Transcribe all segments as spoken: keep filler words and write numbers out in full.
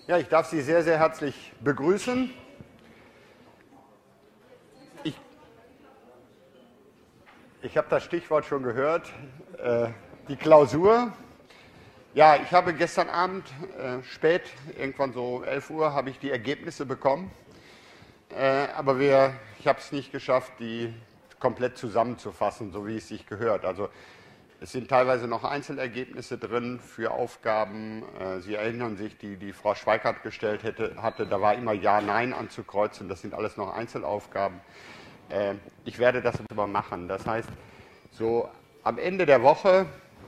Ja, ich darf Sie sehr, sehr herzlich begrüßen. Ich, ich habe das Stichwort schon gehört, äh, die Klausur. Ja, ich habe gestern Abend äh, spät, irgendwann so elf Uhr, habe ich die Ergebnisse bekommen. Äh, aber wir, ich habe es nicht geschafft, die komplett zusammenzufassen, so wie es sich gehört. Also es sind teilweise noch Einzelergebnisse drin für Aufgaben. Sie erinnern sich, die die Frau Schweikart gestellt hätte, hatte, da war immer Ja, Nein anzukreuzen. Das sind alles noch Einzelaufgaben. Ich werde das aber machen. Das heißt, so am Ende der Woche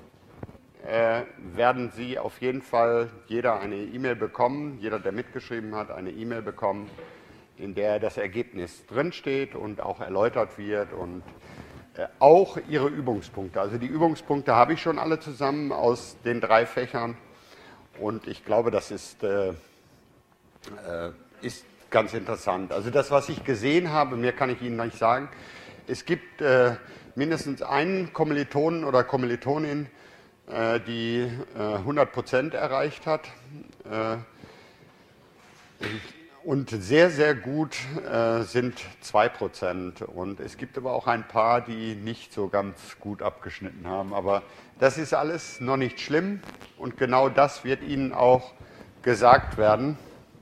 werden Sie auf jeden Fall jeder eine E-Mail bekommen, jeder, der mitgeschrieben hat, eine E-Mail bekommen, in der das Ergebnis drinsteht und auch erläutert wird und auch Ihre Übungspunkte. Also die Übungspunkte habe ich schon alle zusammen aus den drei Fächern und ich glaube, das ist, äh, ist ganz interessant. Also das, was ich gesehen habe, mehr kann ich Ihnen nicht sagen. Es gibt äh, mindestens einen Kommilitonen oder Kommilitonin, äh, die äh, hundert Prozent erreicht hat. Äh, Und sehr, sehr gut äh, sind zwei Prozent. Und es gibt aber auch ein paar, die nicht so ganz gut abgeschnitten haben. Aber das ist alles noch nicht schlimm. Und genau das wird Ihnen auch gesagt werden.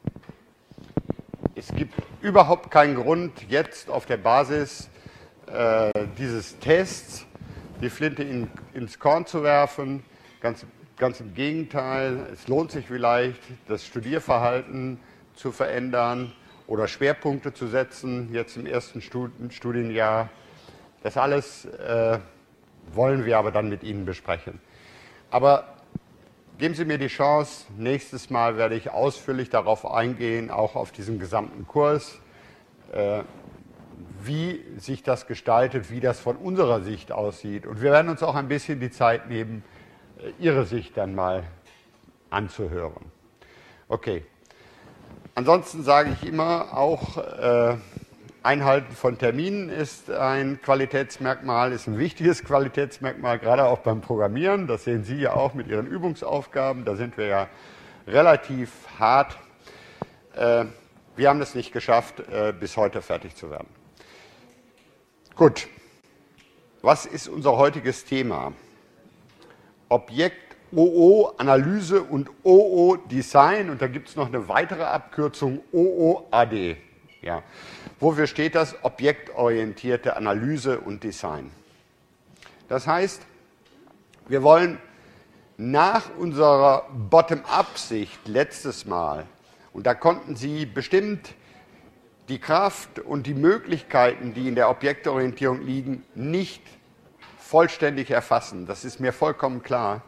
Es gibt überhaupt keinen Grund, jetzt auf der Basis äh, dieses Tests die Flinte in, ins Korn zu werfen. Ganz, ganz im Gegenteil. Es lohnt sich vielleicht, das Studierverhalten zu verändern oder Schwerpunkte zu setzen, jetzt im ersten Studienjahr. Das alles äh, wollen wir aber dann mit Ihnen besprechen. Aber geben Sie mir die Chance, nächstes Mal werde ich ausführlich darauf eingehen, auch auf diesen gesamten Kurs, äh, wie sich das gestaltet, wie das von unserer Sicht aussieht. Und wir werden uns auch ein bisschen die Zeit nehmen, äh, Ihre Sicht dann mal anzuhören. Okay. Ansonsten sage ich immer, auch äh, Einhalten von Terminen ist ein Qualitätsmerkmal, ist ein wichtiges Qualitätsmerkmal, gerade auch beim Programmieren. Das sehen Sie ja auch mit Ihren Übungsaufgaben, da sind wir ja relativ hart. Äh, wir haben es nicht geschafft, äh, bis heute fertig zu werden. Gut, was ist unser heutiges Thema? Objekt O O Analyse und O O Design und da gibt es noch eine weitere Abkürzung O O A D. Ja. Wofür steht das? Objektorientierte Analyse und Design. Das heißt, wir wollen nach unserer Bottom-up-Sicht letztes Mal, und da konnten Sie bestimmt die Kraft und die Möglichkeiten, die in der Objektorientierung liegen, nicht vollständig erfassen. Das ist mir vollkommen klar.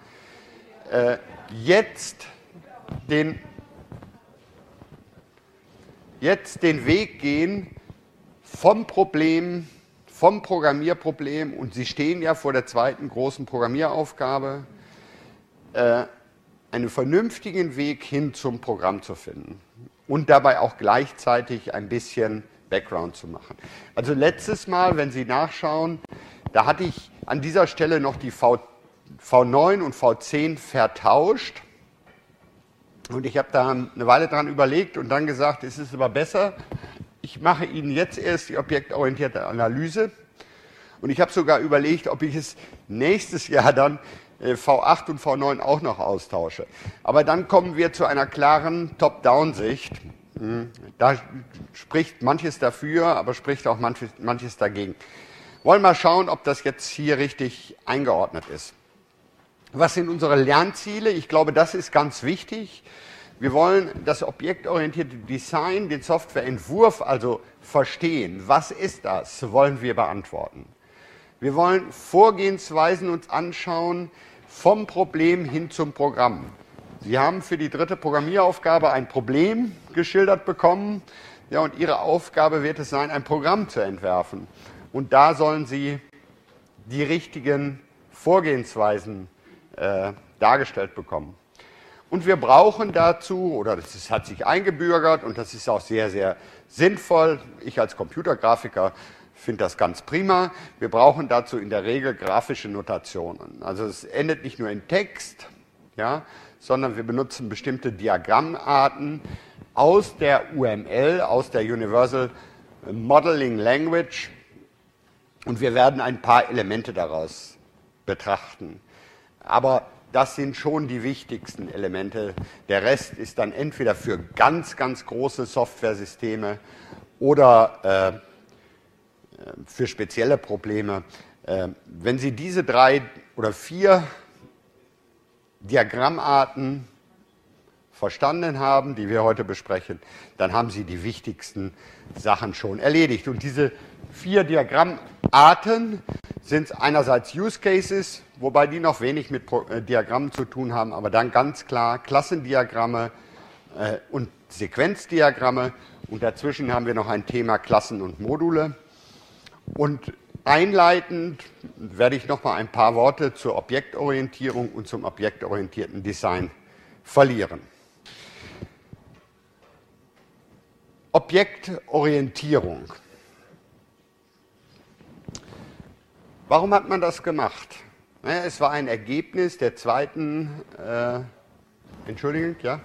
Jetzt den, jetzt den Weg gehen vom Problem, vom Programmierproblem, und Sie stehen ja vor der zweiten großen Programmieraufgabe, äh, einen vernünftigen Weg hin zum Programm zu finden und dabei auch gleichzeitig ein bisschen Background zu machen. Also letztes Mal, wenn Sie nachschauen, da hatte ich an dieser Stelle noch die V V neun und V zehn vertauscht und ich habe da eine Weile dran überlegt und dann gesagt, es ist aber besser, ich mache Ihnen jetzt erst die objektorientierte Analyse und ich habe sogar überlegt, ob ich es nächstes Jahr dann V acht und V neun auch noch austausche. Aber dann kommen wir zu einer klaren Top-Down-Sicht. Da spricht manches dafür, aber spricht auch manches, manches dagegen. Wollen wir mal schauen, ob das jetzt hier richtig eingeordnet ist. Was sind unsere Lernziele? Ich glaube, das ist ganz wichtig. Wir wollen das objektorientierte Design, den Softwareentwurf also verstehen. Was ist das? Wollen wir beantworten. Wir wollen Vorgehensweisen uns anschauen vom Problem hin zum Programm. Sie haben für die dritte Programmieraufgabe ein Problem geschildert bekommen. Ja, und Ihre Aufgabe wird es sein, ein Programm zu entwerfen. Und da sollen Sie die richtigen Vorgehensweisen Äh, dargestellt bekommen. Und wir brauchen dazu, oder das hat sich eingebürgert und das ist auch sehr, sehr sinnvoll, ich als Computergrafiker finde das ganz prima, wir brauchen dazu in der Regel grafische Notationen. Also es endet nicht nur in Text, ja, sondern wir benutzen bestimmte Diagrammarten aus der U M L, aus der Universal Modeling Language, und wir werden ein paar Elemente daraus betrachten. Aber das sind schon die wichtigsten Elemente. Der Rest ist dann entweder für ganz, ganz große Softwaresysteme oder äh, für spezielle Probleme. Äh, wenn Sie diese drei oder vier Diagrammarten verstanden haben, die wir heute besprechen, dann haben Sie die wichtigsten Sachen schon erledigt. Und diese vier Diagrammarten sind einerseits Use Cases, wobei die noch wenig mit Diagrammen zu tun haben, aber dann ganz klar Klassendiagramme äh, und Sequenzdiagramme, und dazwischen haben wir noch ein Thema Klassen und Module. Und einleitend werde ich noch mal ein paar Worte zur Objektorientierung und zum objektorientierten Design verlieren. Objektorientierung. Warum hat man das gemacht? Naja, es war ein Ergebnis der zweiten, äh, Entschuldigung, ja?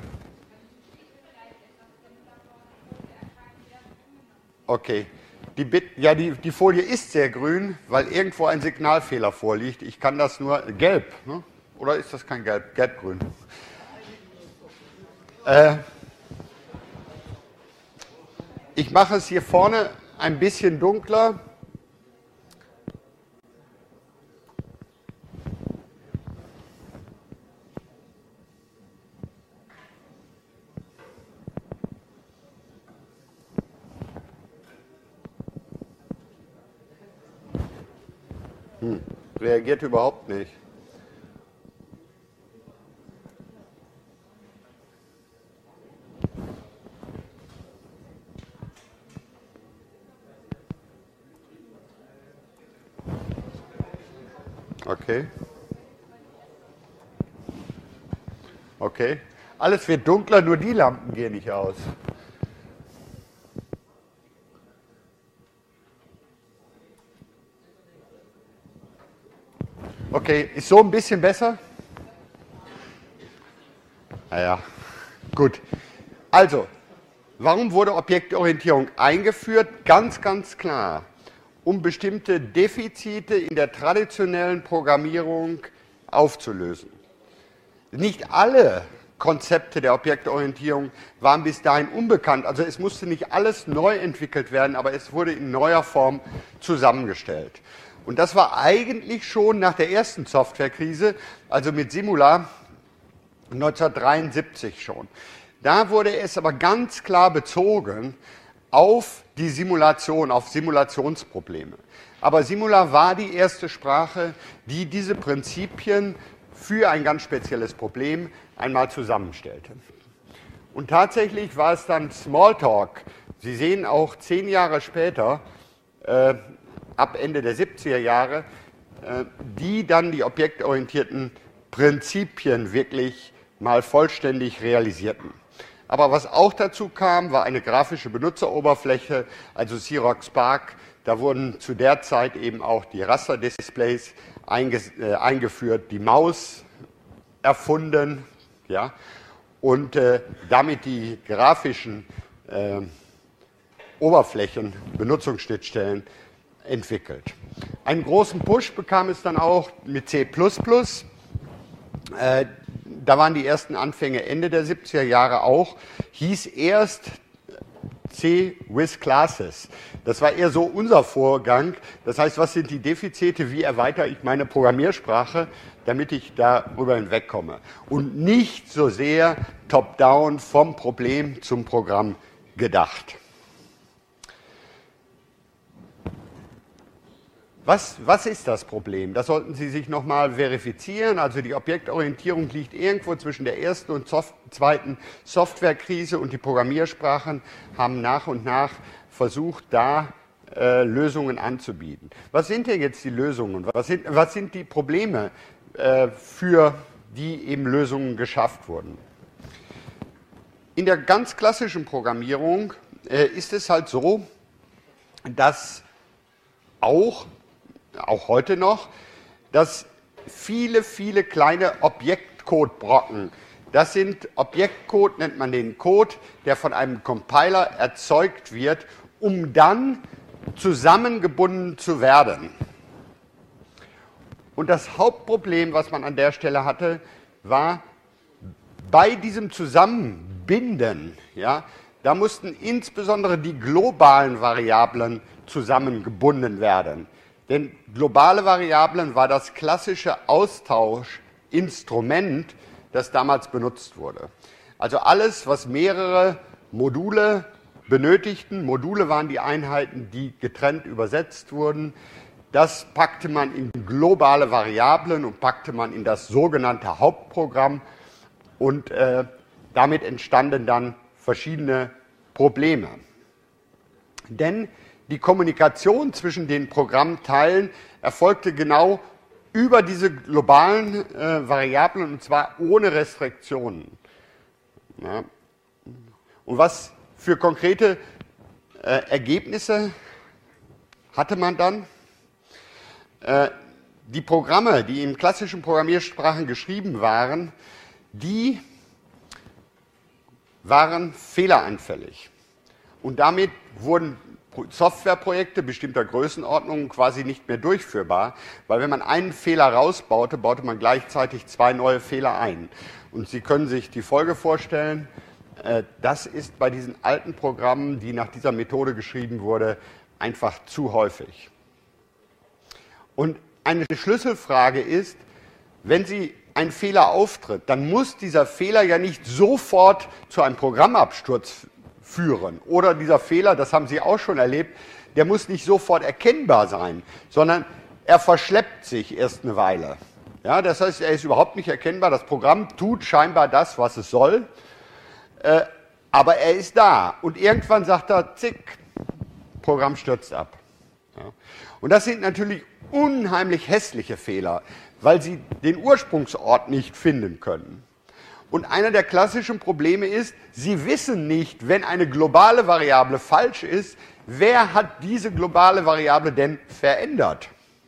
Okay, die, Bit, ja, die, die Folie ist sehr grün, weil irgendwo ein Signalfehler vorliegt. Ich kann das nur, gelb, ne? Oder ist das kein Gelb? Gelb-grün. Äh, ich mache es hier vorne ein bisschen dunkler. Hm, reagiert überhaupt nicht. Okay. Okay. Alles wird dunkler, nur die Lampen gehen nicht aus. Okay, ist so ein bisschen besser? Naja, gut. Also, warum wurde Objektorientierung eingeführt? Ganz, ganz klar, um bestimmte Defizite in der traditionellen Programmierung aufzulösen. Nicht alle Konzepte der Objektorientierung waren bis dahin unbekannt. Also es musste nicht alles neu entwickelt werden, aber es wurde in neuer Form zusammengestellt. Und das war eigentlich schon nach der ersten Softwarekrise, also mit Simula neunzehnhundertdreiundsiebzig schon. Da wurde es aber ganz klar bezogen auf die Simulation, auf Simulationsprobleme. Aber Simula war die erste Sprache, die diese Prinzipien für ein ganz spezielles Problem einmal zusammenstellte. Und tatsächlich war es dann Smalltalk. Sie sehen auch zehn Jahre später, äh, ab Ende der siebziger Jahre, äh, die dann die objektorientierten Prinzipien wirklich mal vollständig realisierten. Aber was auch dazu kam, war eine grafische Benutzeroberfläche, also Xerox PARC. Da wurden zu der Zeit eben auch die Rasterdisplays einge äh, eingeführt, die Maus erfunden, ja, und äh, damit die grafischen äh, Oberflächen, Benutzungsschnittstellen entwickelt. Einen großen Push bekam es dann auch mit C plus plus. Äh, da waren die ersten Anfänge Ende der siebziger Jahre auch. Hieß erst C with Classes. Das war eher so unser Vorgang. Das heißt, was sind die Defizite, wie erweitere ich meine Programmiersprache, damit ich darüber hinwegkomme. Und nicht so sehr top-down vom Problem zum Programm gedacht. Was, was ist das Problem? Das sollten Sie sich nochmal verifizieren. Also die Objektorientierung liegt irgendwo zwischen der ersten und soft, zweiten Softwarekrise, und die Programmiersprachen haben nach und nach versucht, da äh, Lösungen anzubieten. Was sind denn jetzt die Lösungen? Was sind, was sind die Probleme, äh, für die eben Lösungen geschafft wurden? In der ganz klassischen Programmierung äh, ist es halt so, dass auch auch heute noch, dass viele, viele kleine Objektcodebrocken Das sind Objektcode, nennt man den Code, der von einem Compiler erzeugt wird, um dann zusammengebunden zu werden. Und das Hauptproblem, was man an der Stelle hatte, war, bei diesem Zusammenbinden, ja, da mussten insbesondere die globalen Variablen zusammengebunden werden. Denn globale Variablen war das klassische Austauschinstrument, das damals benutzt wurde. Also alles, was mehrere Module benötigten, Module waren die Einheiten, die getrennt übersetzt wurden, das packte man in globale Variablen und packte man in das sogenannte Hauptprogramm und äh, damit entstanden dann verschiedene Probleme. Denn die Kommunikation zwischen den Programmteilen erfolgte genau über diese globalen äh, Variablen und zwar ohne Restriktionen. Ja. Und was für konkrete äh, Ergebnisse hatte man dann? Äh, die Programme, die in klassischen Programmiersprachen geschrieben waren, die waren fehleranfällig. Und damit wurden Softwareprojekte bestimmter Größenordnungen quasi nicht mehr durchführbar, weil wenn man einen Fehler rausbaute, baute man gleichzeitig zwei neue Fehler ein. Und Sie können sich die Folge vorstellen, das ist bei diesen alten Programmen, die nach dieser Methode geschrieben wurde, einfach zu häufig. Und eine Schlüsselfrage ist, wenn Sie ein Fehler auftritt, dann muss dieser Fehler ja nicht sofort zu einem Programmabsturz führen. Oder dieser Fehler, das haben Sie auch schon erlebt, der muss nicht sofort erkennbar sein, sondern er verschleppt sich erst eine Weile. Ja, das heißt, er ist überhaupt nicht erkennbar. Das Programm tut scheinbar das, was es soll, äh, aber er ist da. Und irgendwann sagt er, zick, Programm stürzt ab. Ja. Und das sind natürlich unheimlich hässliche Fehler, weil Sie den Ursprungsort nicht finden können. Und einer der klassischen Probleme ist, Sie wissen nicht, wenn eine globale Variable falsch ist, wer hat diese globale Variable denn verändert?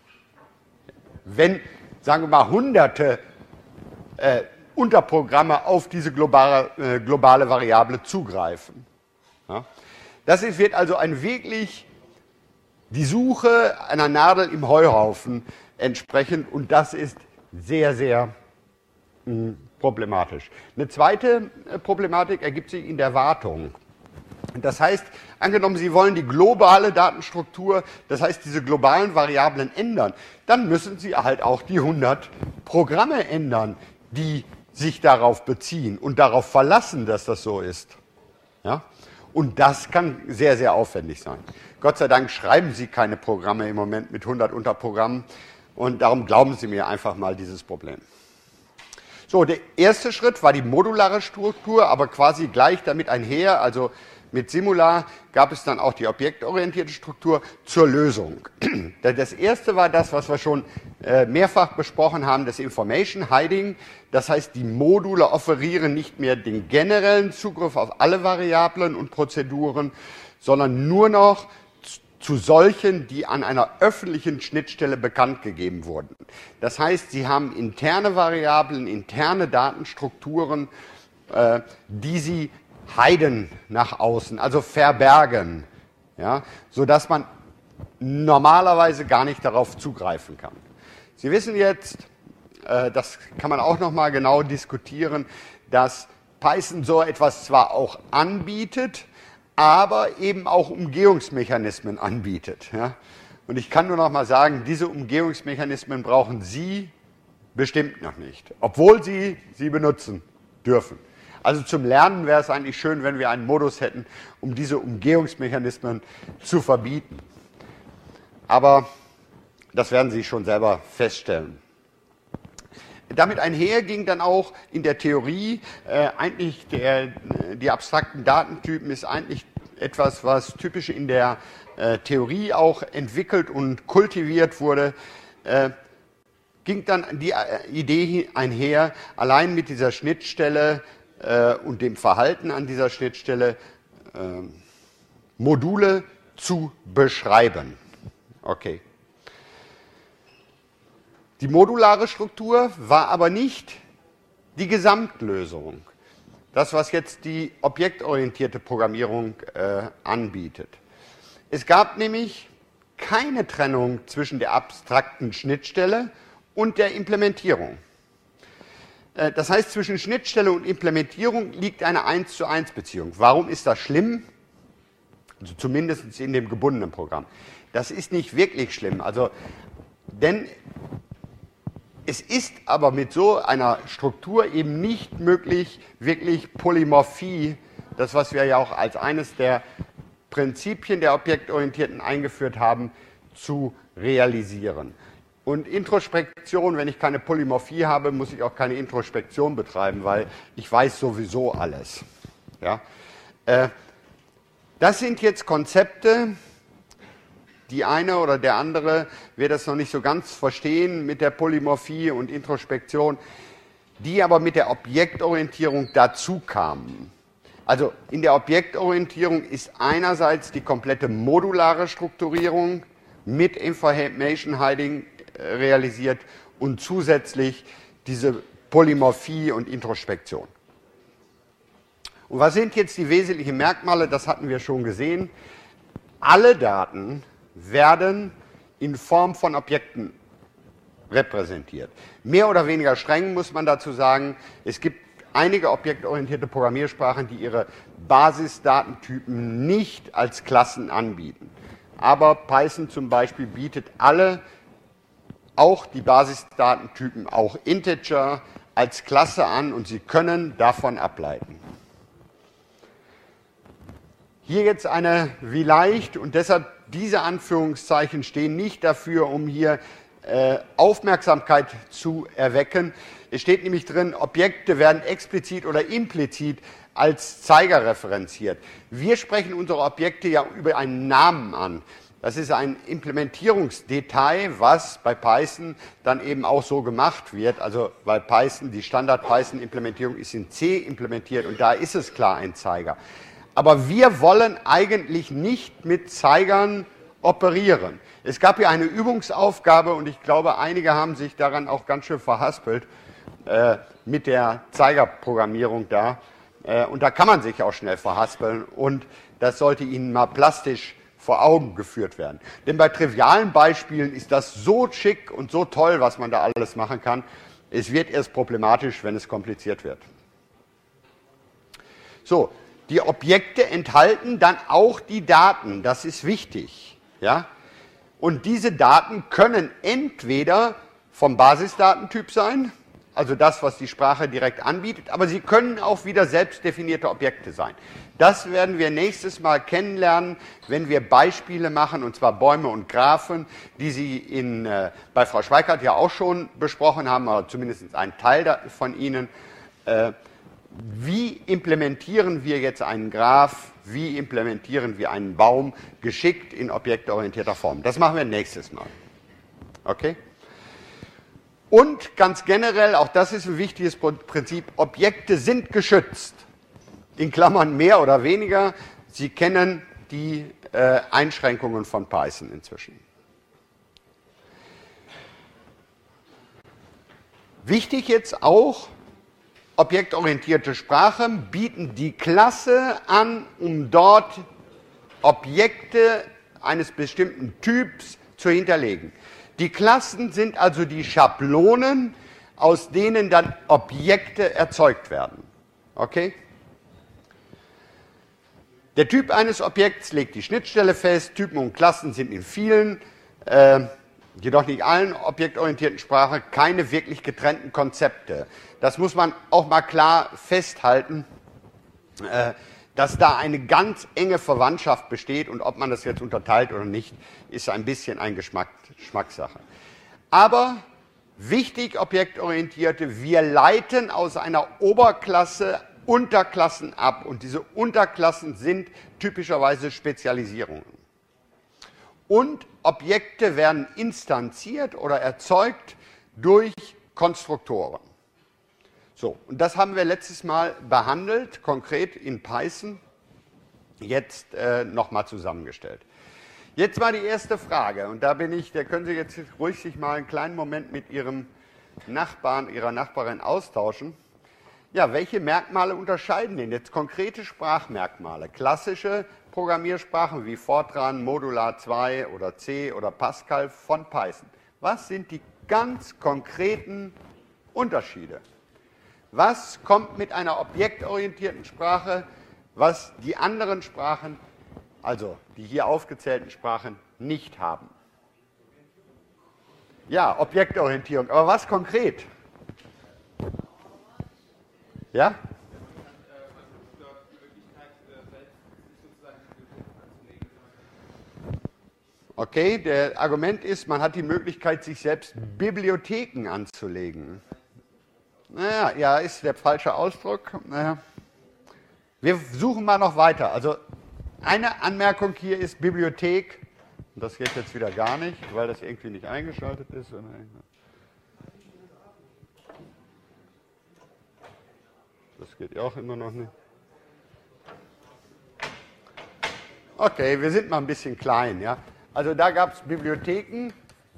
Wenn, sagen wir mal, hunderte äh, Unterprogramme auf diese globale, äh, globale Variable zugreifen. Ja? Das ist, wird also ein wirklich die Suche einer Nadel im Heuhaufen entsprechend und das ist sehr, sehr mh, problematisch. Eine zweite Problematik ergibt sich in der Wartung. Das heißt, angenommen, Sie wollen die globale Datenstruktur, das heißt diese globalen Variablen ändern, dann müssen Sie halt auch die hundert Programme ändern, die sich darauf beziehen und darauf verlassen, dass das so ist. Ja? Und das kann sehr, sehr aufwendig sein. Gott sei Dank schreiben Sie keine Programme im Moment mit hundert Unterprogrammen und darum glauben Sie mir einfach mal dieses Problem. So, der erste Schritt war die modulare Struktur, aber quasi gleich damit einher, also mit Simular gab es dann auch die objektorientierte Struktur zur Lösung. Das erste war das, was wir schon mehrfach besprochen haben, das Information Hiding. Das heißt, die Module offerieren nicht mehr den generellen Zugriff auf alle Variablen und Prozeduren, sondern nur noch zu solchen, die an einer öffentlichen Schnittstelle bekannt gegeben wurden. Das heißt, Sie haben interne Variablen, interne Datenstrukturen, äh, die Sie hiden nach außen, also verbergen, ja, sodass man normalerweise gar nicht darauf zugreifen kann. Sie wissen jetzt, äh, das kann man auch noch mal genau diskutieren, dass Python so etwas zwar auch anbietet, aber eben auch Umgehungsmechanismen anbietet. Ja. Und ich kann nur noch mal sagen, diese Umgehungsmechanismen brauchen Sie bestimmt noch nicht, obwohl Sie sie benutzen dürfen. Also zum Lernen wäre es eigentlich schön, wenn wir einen Modus hätten, um diese Umgehungsmechanismen zu verbieten. Aber das werden Sie schon selber feststellen. Damit einher ging dann auch in der Theorie, äh, eigentlich der, die abstrakten Datentypen ist eigentlich etwas, was typisch in der äh, Theorie auch entwickelt und kultiviert wurde, äh, ging dann die äh, Idee einher, allein mit dieser Schnittstelle äh, und dem Verhalten an dieser Schnittstelle äh, Module zu beschreiben. Okay. Die modulare Struktur war aber nicht die Gesamtlösung, das, was jetzt die objektorientierte Programmierung äh, anbietet. Es gab nämlich keine Trennung zwischen der abstrakten Schnittstelle und der Implementierung. Äh, das heißt, zwischen Schnittstelle und Implementierung liegt eine eins zu eins Beziehung. Warum ist das schlimm? Also zumindest in dem gebundenen Programm. Das ist nicht wirklich schlimm, also, denn es ist aber mit so einer Struktur eben nicht möglich, wirklich Polymorphie, das, was wir ja auch als eines der Prinzipien der Objektorientierten eingeführt haben, zu realisieren. Und Introspektion, wenn ich keine Polymorphie habe, muss ich auch keine Introspektion betreiben, weil ich weiß sowieso alles. Ja? Äh, das sind jetzt Konzepte, die eine oder der andere wird das noch nicht so ganz verstehen mit der Polymorphie und Introspektion, die aber mit der Objektorientierung dazu kamen. Also in der Objektorientierung ist einerseits die komplette modulare Strukturierung mit Information Hiding realisiert und zusätzlich diese Polymorphie und Introspektion. Und was sind jetzt die wesentlichen Merkmale? Das hatten wir schon gesehen. Alle Daten werden in Form von Objekten repräsentiert. Mehr oder weniger streng muss man dazu sagen, es gibt einige objektorientierte Programmiersprachen, die ihre Basisdatentypen nicht als Klassen anbieten. Aber Python zum Beispiel bietet alle, auch die Basisdatentypen, auch Integer, als Klasse an und Sie können davon ableiten. Hier jetzt eine wie leicht und deshalb diese Anführungszeichen stehen nicht dafür, um hier äh, Aufmerksamkeit zu erwecken. Es steht nämlich drin, Objekte werden explizit oder implizit als Zeiger referenziert. Wir sprechen unsere Objekte ja über einen Namen an. Das ist ein Implementierungsdetail, was bei Python dann eben auch so gemacht wird. Also weil Python, die Standard-Python-Implementierung ist in C implementiert und da ist es klar ein Zeiger. Aber wir wollen eigentlich nicht mit Zeigern operieren. Es gab hier eine Übungsaufgabe und ich glaube, einige haben sich daran auch ganz schön verhaspelt äh, mit der Zeigerprogrammierung da. Äh, und da kann man sich auch schnell verhaspeln und das sollte Ihnen mal plastisch vor Augen geführt werden. Denn bei trivialen Beispielen ist das so schick und so toll, was man da alles machen kann. Es wird erst problematisch, wenn es kompliziert wird. So. Die Objekte enthalten dann auch die Daten, das ist wichtig. Ja? Und diese Daten können entweder vom Basisdatentyp sein, also das, was die Sprache direkt anbietet, aber sie können auch wieder selbstdefinierte Objekte sein. Das werden wir nächstes Mal kennenlernen, wenn wir Beispiele machen, und zwar Bäume und Graphen, die Sie in, äh, bei Frau Schweikart ja auch schon besprochen haben, oder zumindest ein Teil von Ihnen. Äh, Wie implementieren wir jetzt einen Graph, wie implementieren wir einen Baum geschickt in objektorientierter Form? Das machen wir nächstes Mal. Okay? Und ganz generell, auch das ist ein wichtiges Prinzip, Objekte sind geschützt. In Klammern mehr oder weniger. Sie kennen die äh, Einschränkungen von Python inzwischen. Wichtig jetzt auch, objektorientierte Sprachen bieten die Klasse an, um dort Objekte eines bestimmten Typs zu hinterlegen. Die Klassen sind also die Schablonen, aus denen dann Objekte erzeugt werden. Okay? Der Typ eines Objekts legt die Schnittstelle fest. Typen und Klassen sind in vielen, äh, jedoch nicht allen objektorientierten Sprachen keine wirklich getrennten Konzepte. Das muss man auch mal klar festhalten, äh, dass da eine ganz enge Verwandtschaft besteht und ob man das jetzt unterteilt oder nicht, ist ein bisschen eine Geschmack, Geschmackssache. Aber wichtig objektorientierte, wir leiten aus einer Oberklasse Unterklassen ab und diese Unterklassen sind typischerweise Spezialisierungen. Und Objekte werden instanziert oder erzeugt durch Konstruktoren. So, und das haben wir letztes Mal behandelt, konkret in Python, jetzt äh, nochmal zusammengestellt. Jetzt war die erste Frage, und da bin ich, da können Sie jetzt ruhig sich mal einen kleinen Moment mit Ihrem Nachbarn, Ihrer Nachbarin austauschen. Ja, welche Merkmale unterscheiden denn jetzt konkrete Sprachmerkmale? Klassische Programmiersprachen wie Fortran, Modular zwei oder C oder Pascal von Python. Was sind die ganz konkreten Unterschiede? Was kommt mit einer objektorientierten Sprache, was die anderen Sprachen, also die hier aufgezählten Sprachen, nicht haben? Ja, Objektorientierung. Aber was konkret? Ja? Okay, der Argument ist, man hat die Möglichkeit, sich selbst Bibliotheken anzulegen. Naja, ja, ist der falsche Ausdruck. Naja. Wir suchen mal noch weiter. Also eine Anmerkung hier ist Bibliothek. Und das geht jetzt wieder gar nicht, weil das irgendwie nicht eingeschaltet ist. Das geht auch immer noch nicht. Okay, wir sind mal ein bisschen klein, ja. Also da gab es Bibliotheken.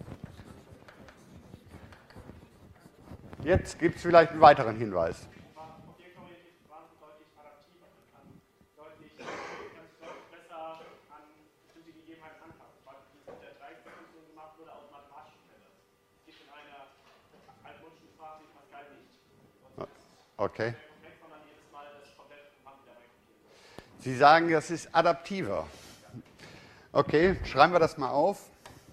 Jetzt gibt es vielleicht einen weiteren Hinweis. Objektorientierte Sprachen sind deutlich adaptiver. Man kann deutlich, kann sich deutlich besser an bestimmte Gegebenheiten anpassen. Beispielsweise mit der Dreiecksfunktion gemacht wurde aus mathematischen Fällen. Das gibt in einer altmodischen Sprache wie Pascal nicht. Und okay. Komplex, sondern jedes Mal das komplette Programm wieder reinkopieren. Sie sagen, das ist adaptiver. Okay, schreiben wir das mal auf.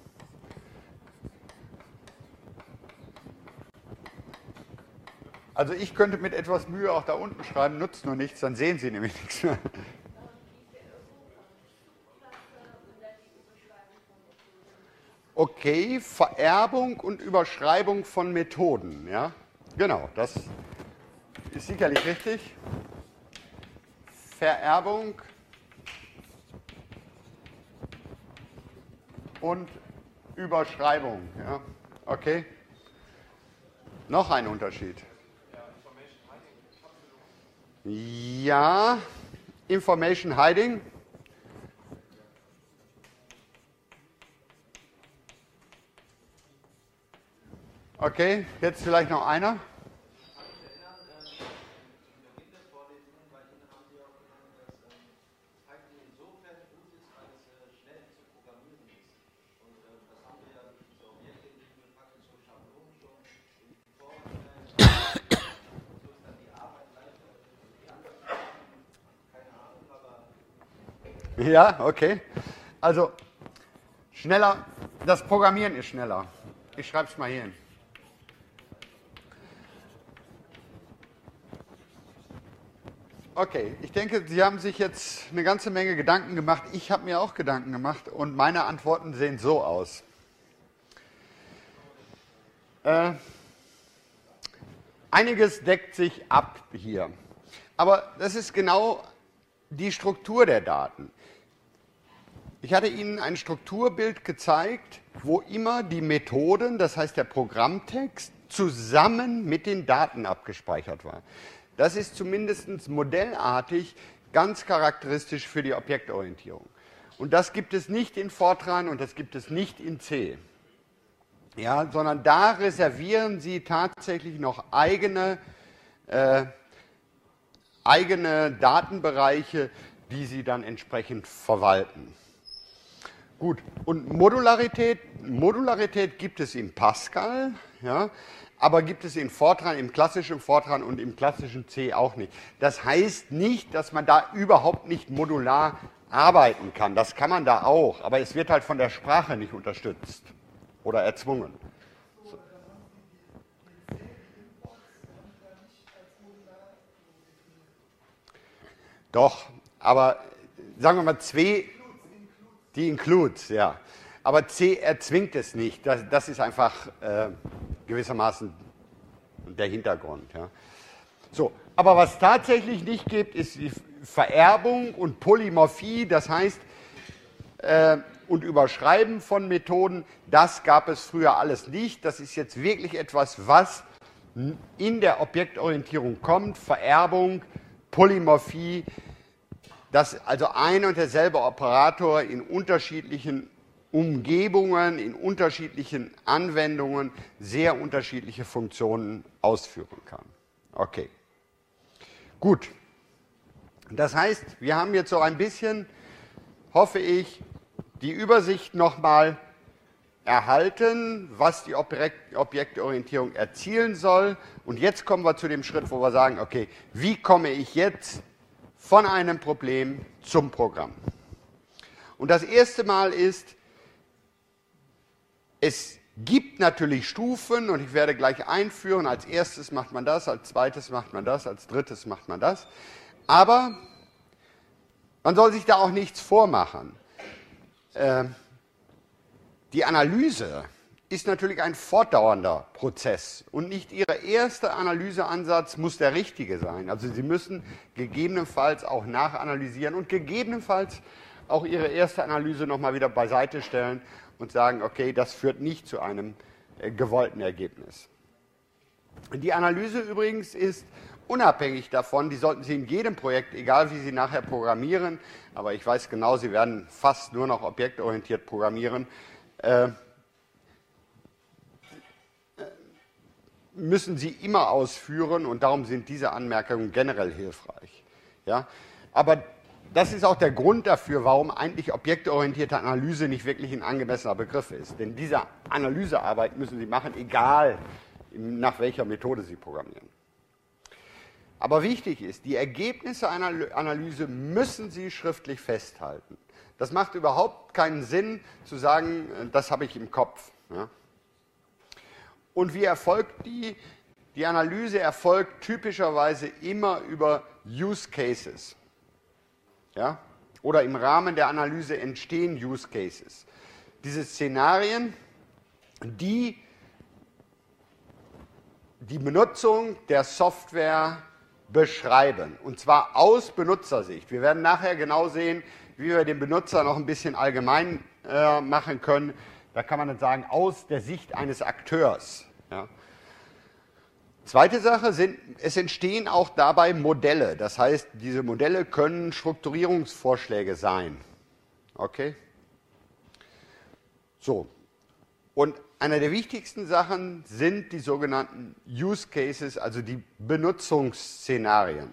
Also ich könnte mit etwas Mühe auch da unten schreiben, nutzt nur nichts, dann sehen Sie nämlich nichts mehr. Okay, Vererbung und Überschreibung von Methoden. Ja, genau, das ist sicherlich richtig. Vererbung und Überschreibung. Ja, okay. Noch ein Unterschied. Ja, Information Hiding. Okay, jetzt vielleicht noch einer. Ja, okay. Also schneller, das Programmieren ist schneller. Ich schreibe es mal hier hin. Okay, ich denke, Sie haben sich jetzt eine ganze Menge Gedanken gemacht. Ich habe mir auch Gedanken gemacht und meine Antworten sehen so aus. Äh, einiges deckt sich ab hier. Aber das ist genau die Struktur der Daten. Ich hatte Ihnen ein Strukturbild gezeigt, wo immer die Methoden, das heißt der Programmtext, zusammen mit den Daten abgespeichert war. Das ist zumindest modellartig ganz charakteristisch für die Objektorientierung. Und das gibt es nicht in Fortran und das gibt es nicht in C. Ja, sondern da reservieren Sie tatsächlich noch eigene, äh, eigene Datenbereiche, die Sie dann entsprechend verwalten. Gut, und Modularität, Modularität gibt es in Pascal, ja, aber gibt es in Fortran, im klassischen Fortran und im klassischen C auch nicht. Das heißt nicht, dass man da überhaupt nicht modular arbeiten kann. Das kann man da auch, aber es wird halt von der Sprache nicht unterstützt oder erzwungen. So. Doch, aber sagen wir mal, zwei, die Includes, ja. Aber C erzwingt es nicht. Das, das ist einfach äh, gewissermaßen der Hintergrund. Ja. So, aber was tatsächlich nicht gibt, ist die Vererbung und Polymorphie, das heißt, äh, und Überschreiben von Methoden. Das gab es früher alles nicht. Das ist jetzt wirklich etwas, was in der Objektorientierung kommt. Vererbung, Polymorphie, dass also ein und derselbe Operator in unterschiedlichen Umgebungen, in unterschiedlichen Anwendungen sehr unterschiedliche Funktionen ausführen kann. Okay. Gut. Das heißt, wir haben jetzt so ein bisschen, hoffe ich, die Übersicht nochmal erhalten, was die Objekt Objektorientierung erzielen soll. Und jetzt kommen wir zu dem Schritt, wo wir sagen, okay, wie komme ich jetzt von einem Problem zum Programm? Und das erste Mal ist, es gibt natürlich Stufen und ich werde gleich einführen, als erstes macht man das, als zweites macht man das, als drittes macht man das. Aber man soll sich da auch nichts vormachen. Äh, die Analyse ist natürlich ein fortdauernder Prozess und nicht Ihr erster Analyseansatz muss der richtige sein. Also Sie müssen gegebenenfalls auch nachanalysieren und gegebenenfalls auch Ihre erste Analyse nochmal wieder beiseite stellen und sagen, okay, das führt nicht zu einem äh, gewollten Ergebnis. Die Analyse übrigens ist unabhängig davon, die sollten Sie in jedem Projekt, egal wie Sie nachher programmieren, aber ich weiß genau, Sie werden fast nur noch objektorientiert programmieren, äh, müssen Sie immer ausführen und darum sind diese Anmerkungen generell hilfreich. Ja? Aber das ist auch der Grund dafür, warum eigentlich objektorientierte Analyse nicht wirklich ein angemessener Begriff ist. Denn diese Analysearbeit müssen Sie machen, egal nach welcher Methode Sie programmieren. Aber wichtig ist, die Ergebnisse einer Analyse müssen Sie schriftlich festhalten. Das macht überhaupt keinen Sinn zu sagen, das habe ich im Kopf. Ja? Und wie erfolgt die? Die Analyse erfolgt typischerweise immer über Use Cases. Ja? Oder im Rahmen der Analyse entstehen Use Cases. Diese Szenarien, die die Benutzung der Software beschreiben. Und zwar aus Benutzersicht. Wir werden nachher genau sehen, wie wir den Benutzer noch ein bisschen allgemein äh, machen können. Da kann man dann sagen, aus der Sicht eines Akteurs. Ja. Zweite Sache sind, es entstehen auch dabei Modelle. Das heißt, diese Modelle können Strukturierungsvorschläge sein. Okay? So. Und eine der wichtigsten Sachen sind die sogenannten Use Cases, also die Benutzungsszenarien.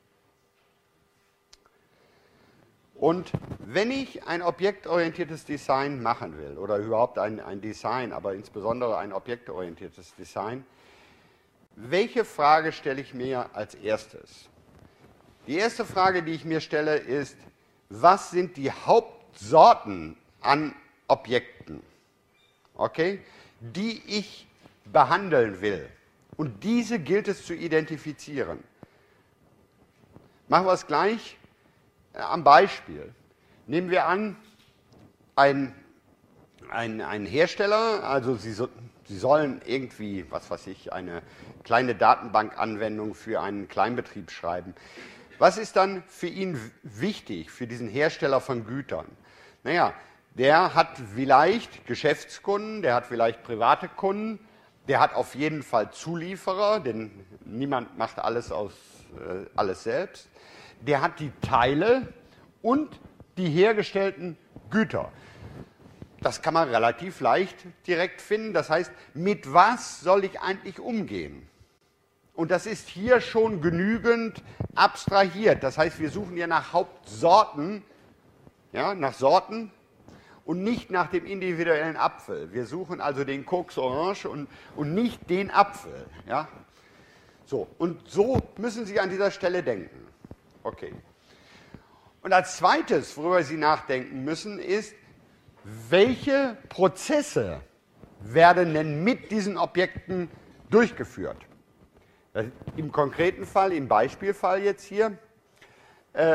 Und wenn ich ein objektorientiertes Design machen will, oder überhaupt ein, ein Design, aber insbesondere ein objektorientiertes Design, welche Frage stelle ich mir als erstes? Die erste Frage, die ich mir stelle, ist, was sind die Hauptsorten an Objekten, okay, die ich behandeln will? Und diese gilt es zu identifizieren. Machen wir es gleich am Beispiel. Nehmen wir an, ein, ein, ein Hersteller, also Sie, so, Sie sollen irgendwie, was weiß ich, eine kleine Datenbankanwendung für einen Kleinbetrieb schreiben. Was ist dann für ihn wichtig, für diesen Hersteller von Gütern? Naja, der hat vielleicht Geschäftskunden, der hat vielleicht private Kunden, der hat auf jeden Fall Zulieferer, denn niemand macht alles, aus, äh, alles selbst. Der hat die Teile und die hergestellten Güter. Das kann man relativ leicht direkt finden. Das heißt, mit was soll ich eigentlich umgehen? Und das ist hier schon genügend abstrahiert. Das heißt, wir suchen hier nach Hauptsorten, ja, nach Sorten und nicht nach dem individuellen Apfel. Wir suchen also den Koks Orange und, und nicht den Apfel. Ja? So, und so müssen Sie an dieser Stelle denken. Okay. Und als zweites, worüber Sie nachdenken müssen, ist, welche Prozesse werden denn mit diesen Objekten durchgeführt? Im konkreten Fall, im Beispielfall jetzt hier, äh,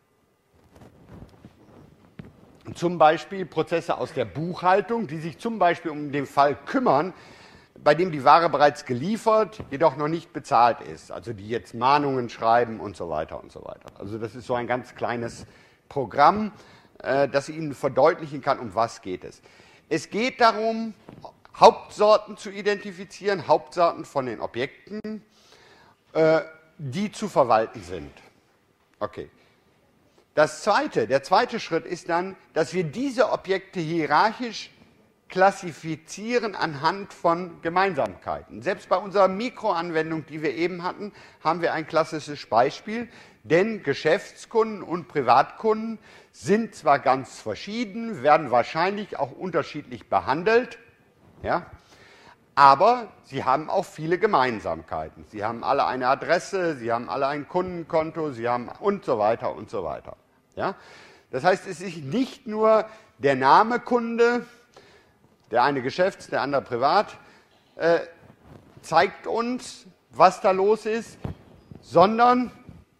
zum Beispiel Prozesse aus der Buchhaltung, die sich zum Beispiel um den Fall kümmern, bei dem die Ware bereits geliefert, jedoch noch nicht bezahlt ist. Also die jetzt Mahnungen schreiben und so weiter und so weiter. Also das ist so ein ganz kleines Programm, äh, das Ihnen verdeutlichen kann, um was geht es. Es geht darum, Hauptsorten zu identifizieren, Hauptsorten von den Objekten, äh, die zu verwalten sind. Okay. Das zweite, der zweite Schritt ist dann, dass wir diese Objekte hierarchisch klassifizieren anhand von Gemeinsamkeiten. Selbst bei unserer Mikroanwendung, die wir eben hatten, haben wir ein klassisches Beispiel, denn Geschäftskunden und Privatkunden sind zwar ganz verschieden, werden wahrscheinlich auch unterschiedlich behandelt, ja, aber sie haben auch viele Gemeinsamkeiten. Sie haben alle eine Adresse, sie haben alle ein Kundenkonto, sie haben und so weiter und so weiter. Ja. Das heißt, es ist nicht nur der Name Kunde, der eine Geschäfts-, der andere privat, äh, zeigt uns, was da los ist, sondern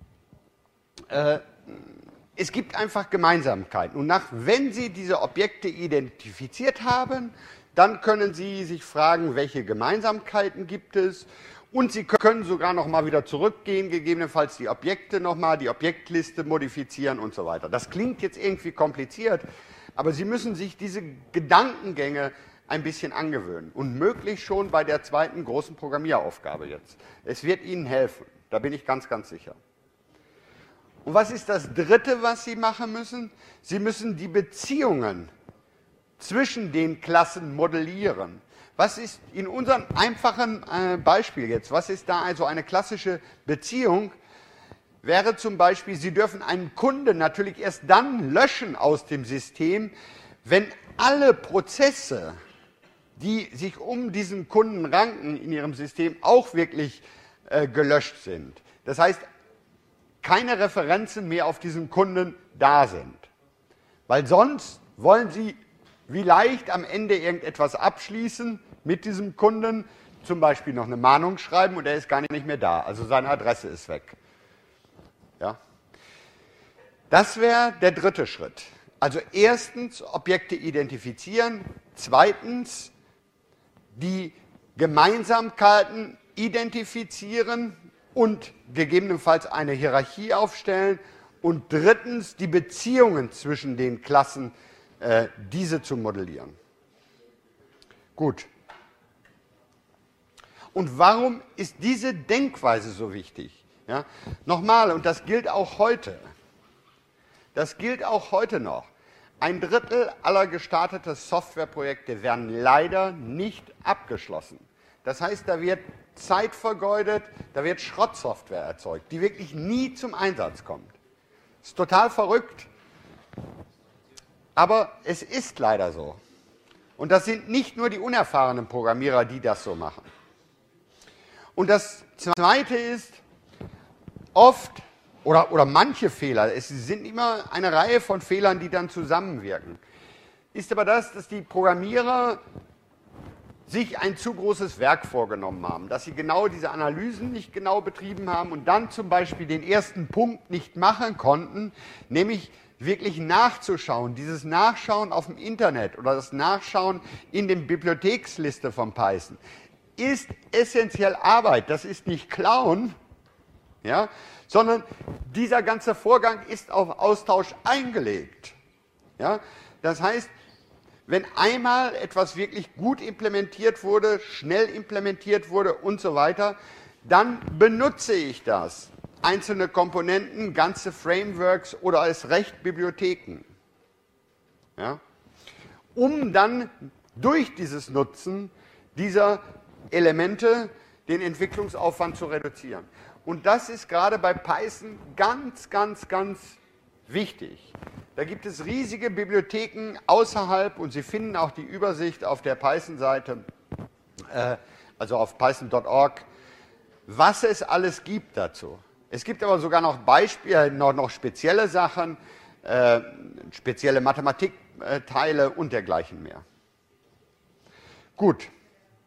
äh, es gibt einfach Gemeinsamkeiten. Und nach, wenn Sie diese Objekte identifiziert haben, dann können Sie sich fragen, welche Gemeinsamkeiten gibt es. Und Sie können sogar noch mal wieder zurückgehen, gegebenenfalls die Objekte noch mal, die Objektliste modifizieren und so weiter. Das klingt jetzt irgendwie kompliziert, aber Sie müssen sich diese Gedankengänge ein bisschen angewöhnen und möglichst schon bei der zweiten großen Programmieraufgabe jetzt. Es wird Ihnen helfen, da bin ich ganz, ganz sicher. Und was ist das Dritte, was Sie machen müssen? Sie müssen die Beziehungen zwischen den Klassen modellieren. Was ist in unserem einfachen äh, Beispiel jetzt, was ist da also eine klassische Beziehung? Wäre zum Beispiel, Sie dürfen einen Kunden natürlich erst dann löschen aus dem System, wenn alle Prozesse, die sich um diesen Kunden ranken in Ihrem System, auch wirklich äh, gelöscht sind. Das heißt, keine Referenzen mehr auf diesen Kunden da sind. Weil sonst wollen Sie vielleicht am Ende irgendetwas abschließen mit diesem Kunden, zum Beispiel noch eine Mahnung schreiben und er ist gar nicht mehr da, also seine Adresse ist weg. Ja? Das wäre der dritte Schritt. Also erstens Objekte identifizieren, zweitens die Gemeinsamkeiten identifizieren und gegebenenfalls eine Hierarchie aufstellen und drittens die Beziehungen zwischen den Klassen, äh, diese zu modellieren. Gut. Und warum ist diese Denkweise so wichtig? Ja? Nochmal, und das gilt auch heute. Das gilt auch heute noch. Ein Drittel aller gestarteten Softwareprojekte werden leider nicht abgeschlossen. Das heißt, da wird Zeit vergeudet, da wird Schrottsoftware erzeugt, die wirklich nie zum Einsatz kommt. Das ist total verrückt, aber es ist leider so. Und das sind nicht nur die unerfahrenen Programmierer, die das so machen. Und das Zweite ist, oft oder, oder manche Fehler, es sind immer eine Reihe von Fehlern, die dann zusammenwirken, ist aber das, dass die Programmierer sich ein zu großes Werk vorgenommen haben, dass sie genau diese Analysen nicht genau betrieben haben und dann zum Beispiel den ersten Punkt nicht machen konnten, nämlich wirklich nachzuschauen. Dieses Nachschauen auf dem Internet oder das Nachschauen in der Bibliotheksliste von Python ist essentiell Arbeit. Das ist nicht Klauen, ja, sondern dieser ganze Vorgang ist auf Austausch eingelegt. Ja. Das heißt, wenn einmal etwas wirklich gut implementiert wurde, schnell implementiert wurde und so weiter, dann benutze ich das. Einzelne Komponenten, ganze Frameworks oder als Recht Bibliotheken. Ja? Um dann durch dieses Nutzen dieser Elemente den Entwicklungsaufwand zu reduzieren. Und das ist gerade bei Python ganz, ganz, ganz wichtig. Da gibt es riesige Bibliotheken außerhalb und Sie finden auch die Übersicht auf der Python-Seite, äh, also auf python punkt org, was es alles gibt dazu. Es gibt aber sogar noch Beispiele, noch, noch spezielle Sachen, äh, spezielle Mathematikteile und dergleichen mehr. Gut.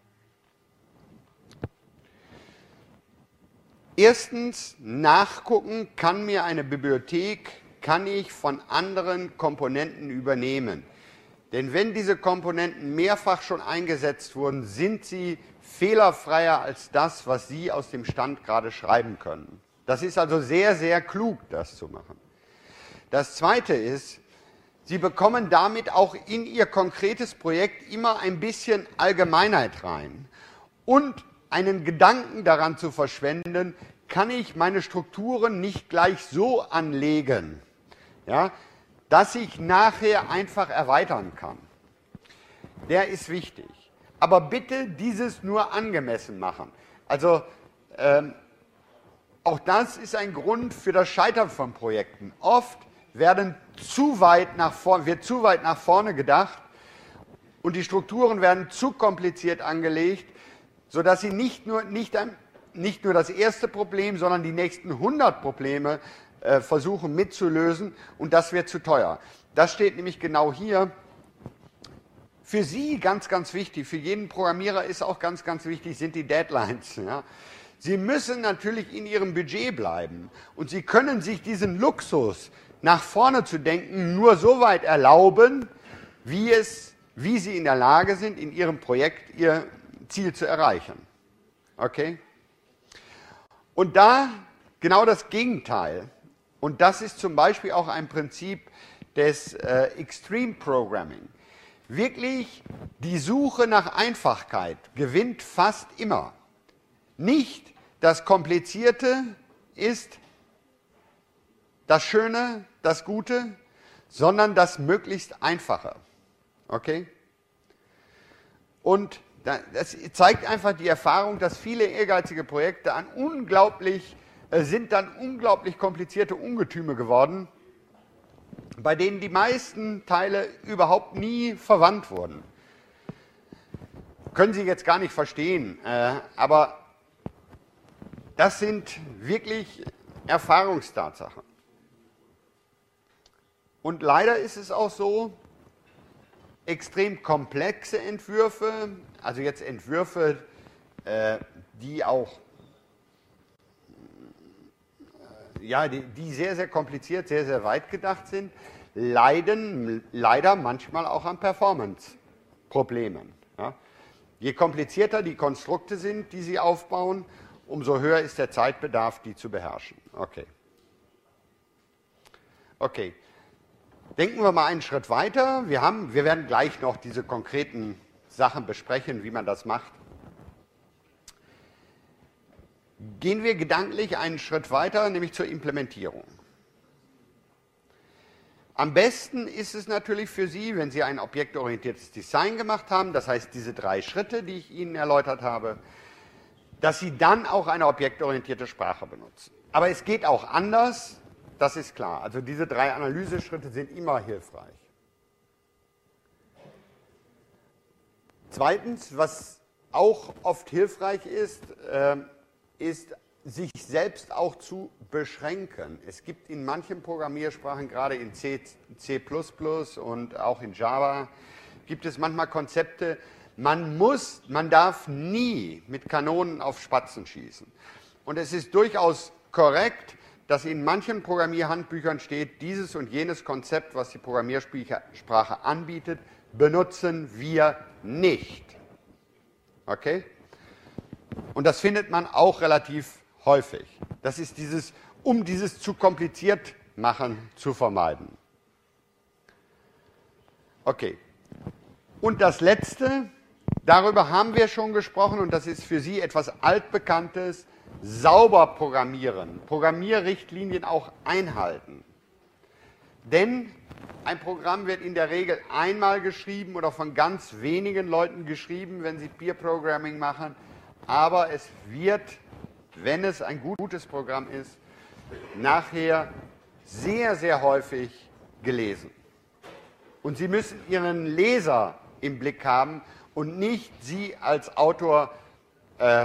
Erstens, nachgucken, kann mir eine Bibliothek, kann ich von anderen Komponenten übernehmen. Denn wenn diese Komponenten mehrfach schon eingesetzt wurden, sind sie fehlerfreier als das, was Sie aus dem Stand gerade schreiben können. Das ist also sehr, sehr klug, das zu machen. Das Zweite ist, Sie bekommen damit auch in Ihr konkretes Projekt immer ein bisschen Allgemeinheit rein. Und einen Gedanken daran zu verschwenden, kann ich meine Strukturen nicht gleich so anlegen, ja, dass ich nachher einfach erweitern kann. der ist wichtig. Aber bitte dieses nur angemessen machen. Also ähm, auch das ist ein Grund für das Scheitern von Projekten. Oft werden zu weit nach vorne, wird zu weit nach vorne gedacht und die Strukturen werden zu kompliziert angelegt, sodass sie nicht nur, nicht, ein, nicht nur das erste Problem, sondern die nächsten hundert Probleme äh, versuchen mitzulösen und das wird zu teuer. Das steht nämlich genau hier. Für Sie ganz, ganz wichtig, für jeden Programmierer ist auch ganz, ganz wichtig, sind die Deadlines. Ja? Sie müssen natürlich in Ihrem Budget bleiben und Sie können sich diesen Luxus, nach vorne zu denken, nur so weit erlauben, wie, es, wie Sie in der Lage sind, in Ihrem Projekt Ihr Ziel zu erreichen. Okay? Und da genau das Gegenteil. Und das ist zum Beispiel auch ein Prinzip des äh, Extreme Programming. Wirklich, die Suche nach Einfachkeit gewinnt fast immer. Nicht das Komplizierte ist das Schöne, das Gute, sondern das möglichst Einfache. Okay? Und das zeigt einfach die Erfahrung, dass viele ehrgeizige Projekte an unglaublich, äh, sind dann unglaublich komplizierte Ungetüme geworden, bei denen die meisten Teile überhaupt nie verwandt wurden. Können Sie jetzt gar nicht verstehen, äh, aber das sind wirklich Erfahrungstatsachen. Und leider ist es auch so, extrem komplexe Entwürfe, also jetzt Entwürfe, äh, die auch ja, die, die sehr, sehr kompliziert, sehr, sehr weit gedacht sind, leiden leider manchmal auch an Performance-Problemen. Ja. Je komplizierter die Konstrukte sind, die Sie aufbauen, umso höher ist der Zeitbedarf, die zu beherrschen. Okay. Okay. Denken wir mal einen Schritt weiter. Wir, haben, wir werden gleich noch diese konkreten Sachen besprechen, wie man das macht. Gehen wir gedanklich einen Schritt weiter, nämlich zur Implementierung. Am besten ist es natürlich für Sie, wenn Sie ein objektorientiertes Design gemacht haben, das heißt diese drei Schritte, die ich Ihnen erläutert habe, dass Sie dann auch eine objektorientierte Sprache benutzen. Aber es geht auch anders, das ist klar. Also diese drei Analyseschritte sind immer hilfreich. Zweitens, was auch oft hilfreich ist, äh, ist, sich selbst auch zu beschränken. Es gibt in manchen Programmiersprachen, gerade in C, C plus plus und auch in Java, gibt es manchmal Konzepte, man muss, man darf nie mit Kanonen auf Spatzen schießen. Und es ist durchaus korrekt, dass in manchen Programmierhandbüchern steht, dieses und jenes Konzept, was die Programmiersprache anbietet, benutzen wir nicht. Okay? Und das findet man auch relativ häufig. Das ist dieses, um dieses zu kompliziert machen zu vermeiden. Okay. Und das Letzte, darüber haben wir schon gesprochen und das ist für Sie etwas Altbekanntes, sauber programmieren, Programmierrichtlinien auch einhalten. Denn ein Programm wird in der Regel einmal geschrieben oder von ganz wenigen Leuten geschrieben, wenn Sie Peer Programming machen, aber es wird, wenn es ein gutes Programm ist, nachher sehr, sehr häufig gelesen. Und Sie müssen Ihren Leser im Blick haben und nicht Sie als Autor äh,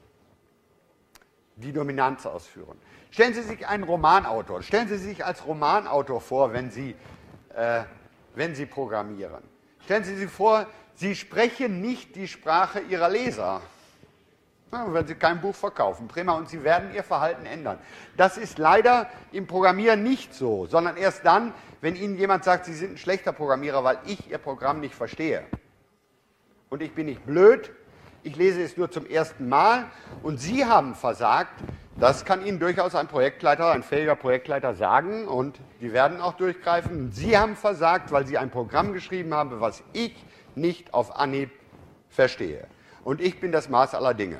die Dominanz ausführen. Stellen Sie sich einen Romanautor, stellen Sie sich als Romanautor vor, wenn Sie, äh, wenn Sie programmieren. Stellen Sie sich vor, Sie sprechen nicht die Sprache Ihrer Leser. Ja, wenn Sie kein Buch verkaufen, prima, und Sie werden Ihr Verhalten ändern. Das ist leider im Programmieren nicht so, sondern erst dann, wenn Ihnen jemand sagt, Sie sind ein schlechter Programmierer, weil ich Ihr Programm nicht verstehe. Und ich bin nicht blöd, ich lese es nur zum ersten Mal und Sie haben versagt. Das kann Ihnen durchaus ein Projektleiter, ein fähiger Projektleiter sagen und die werden auch durchgreifen. Sie haben versagt, weil Sie ein Programm geschrieben haben, was ich nicht auf Anhieb verstehe. Und ich bin das Maß aller Dinge.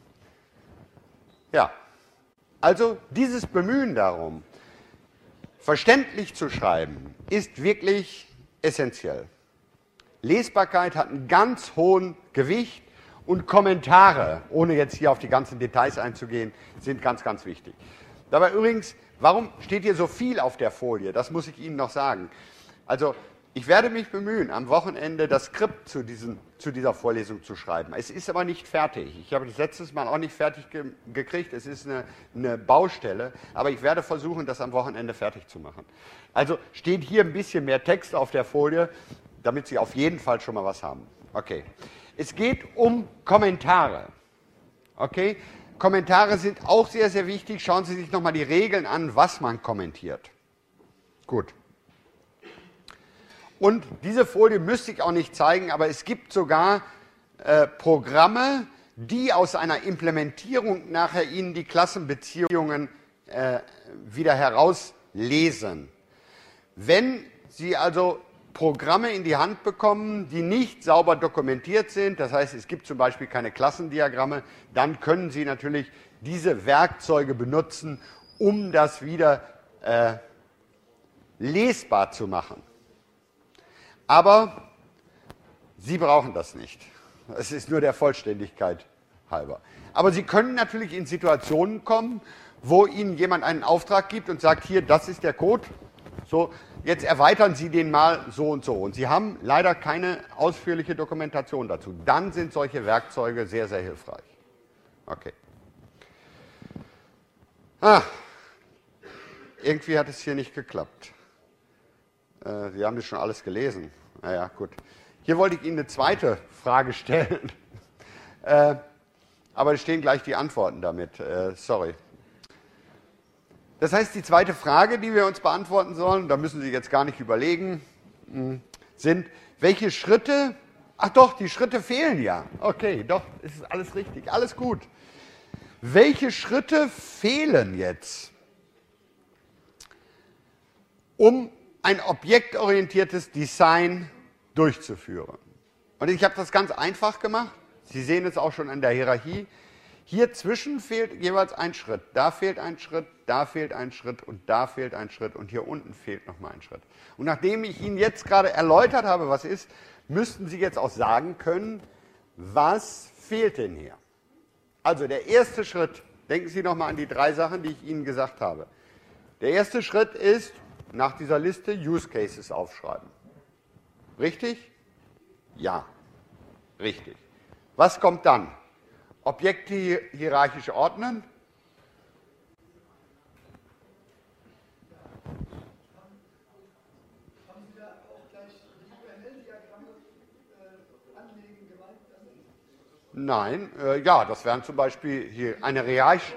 Ja, also dieses Bemühen darum, verständlich zu schreiben, ist wirklich essentiell. Lesbarkeit hat einen ganz hohen Gewicht und Kommentare, ohne jetzt hier auf die ganzen Details einzugehen, sind ganz, ganz wichtig. Dabei übrigens, warum steht hier so viel auf der Folie? Das muss ich Ihnen noch sagen. Also, ich werde mich bemühen, am Wochenende das Skript zu, diesen, zu dieser Vorlesung zu schreiben. Es ist aber nicht fertig. Ich habe das letztes Mal auch nicht fertig ge gekriegt. Es ist eine, eine Baustelle, aber ich werde versuchen, das am Wochenende fertig zu machen. Also steht hier ein bisschen mehr Text auf der Folie, damit Sie auf jeden Fall schon mal was haben. Okay. Es geht um Kommentare. Okay? Kommentare sind auch sehr, sehr wichtig. Schauen Sie sich nochmal die Regeln an, was man kommentiert. Gut. Und diese Folie müsste ich auch nicht zeigen, aber es gibt sogar äh, Programme, die aus einer Implementierung nachher Ihnen die Klassenbeziehungen äh, wieder herauslesen. Wenn Sie also Programme in die Hand bekommen, die nicht sauber dokumentiert sind, das heißt, es gibt zum Beispiel keine Klassendiagramme, dann können Sie natürlich diese Werkzeuge benutzen, um das wieder äh, lesbar zu machen. Aber Sie brauchen das nicht. Es ist nur der Vollständigkeit halber. Aber Sie können natürlich in Situationen kommen, wo Ihnen jemand einen Auftrag gibt und sagt, hier, das ist der Code, so, jetzt erweitern Sie den mal so und so. Und Sie haben leider keine ausführliche Dokumentation dazu. Dann sind solche Werkzeuge sehr, sehr hilfreich. Okay. Ah, irgendwie hat es hier nicht geklappt. Äh, Sie haben das schon alles gelesen. Naja, gut. Hier wollte ich Ihnen eine zweite Frage stellen. äh, aber es stehen gleich die Antworten damit. Äh, sorry. Das heißt, die zweite Frage, die wir uns beantworten sollen, da müssen Sie jetzt gar nicht überlegen, sind, welche Schritte, ach doch, die Schritte fehlen ja. Okay, doch, es ist alles richtig, alles gut. Welche Schritte fehlen jetzt, um ein objektorientiertes Design durchzuführen? Und ich habe das ganz einfach gemacht. Sie sehen es auch schon an der Hierarchie. Hier zwischen fehlt jeweils ein Schritt. Da fehlt ein Schritt, da fehlt ein Schritt und da fehlt ein Schritt und hier unten fehlt nochmal ein Schritt. Und nachdem ich Ihnen jetzt gerade erläutert habe, was ist, müssten Sie jetzt auch sagen können, was fehlt denn hier? Also der erste Schritt, denken Sie nochmal an die drei Sachen, die ich Ihnen gesagt habe. Der erste Schritt ist, nach dieser Liste Use Cases aufschreiben. Richtig? Ja, richtig. Was kommt dann? Objekte hierarchisch ordnen. Haben Sie da auch gleich die U R L-Diagramme äh, anlegen gemeint? Nein, äh, ja, das wären zum Beispiel hier eine hierarchisch.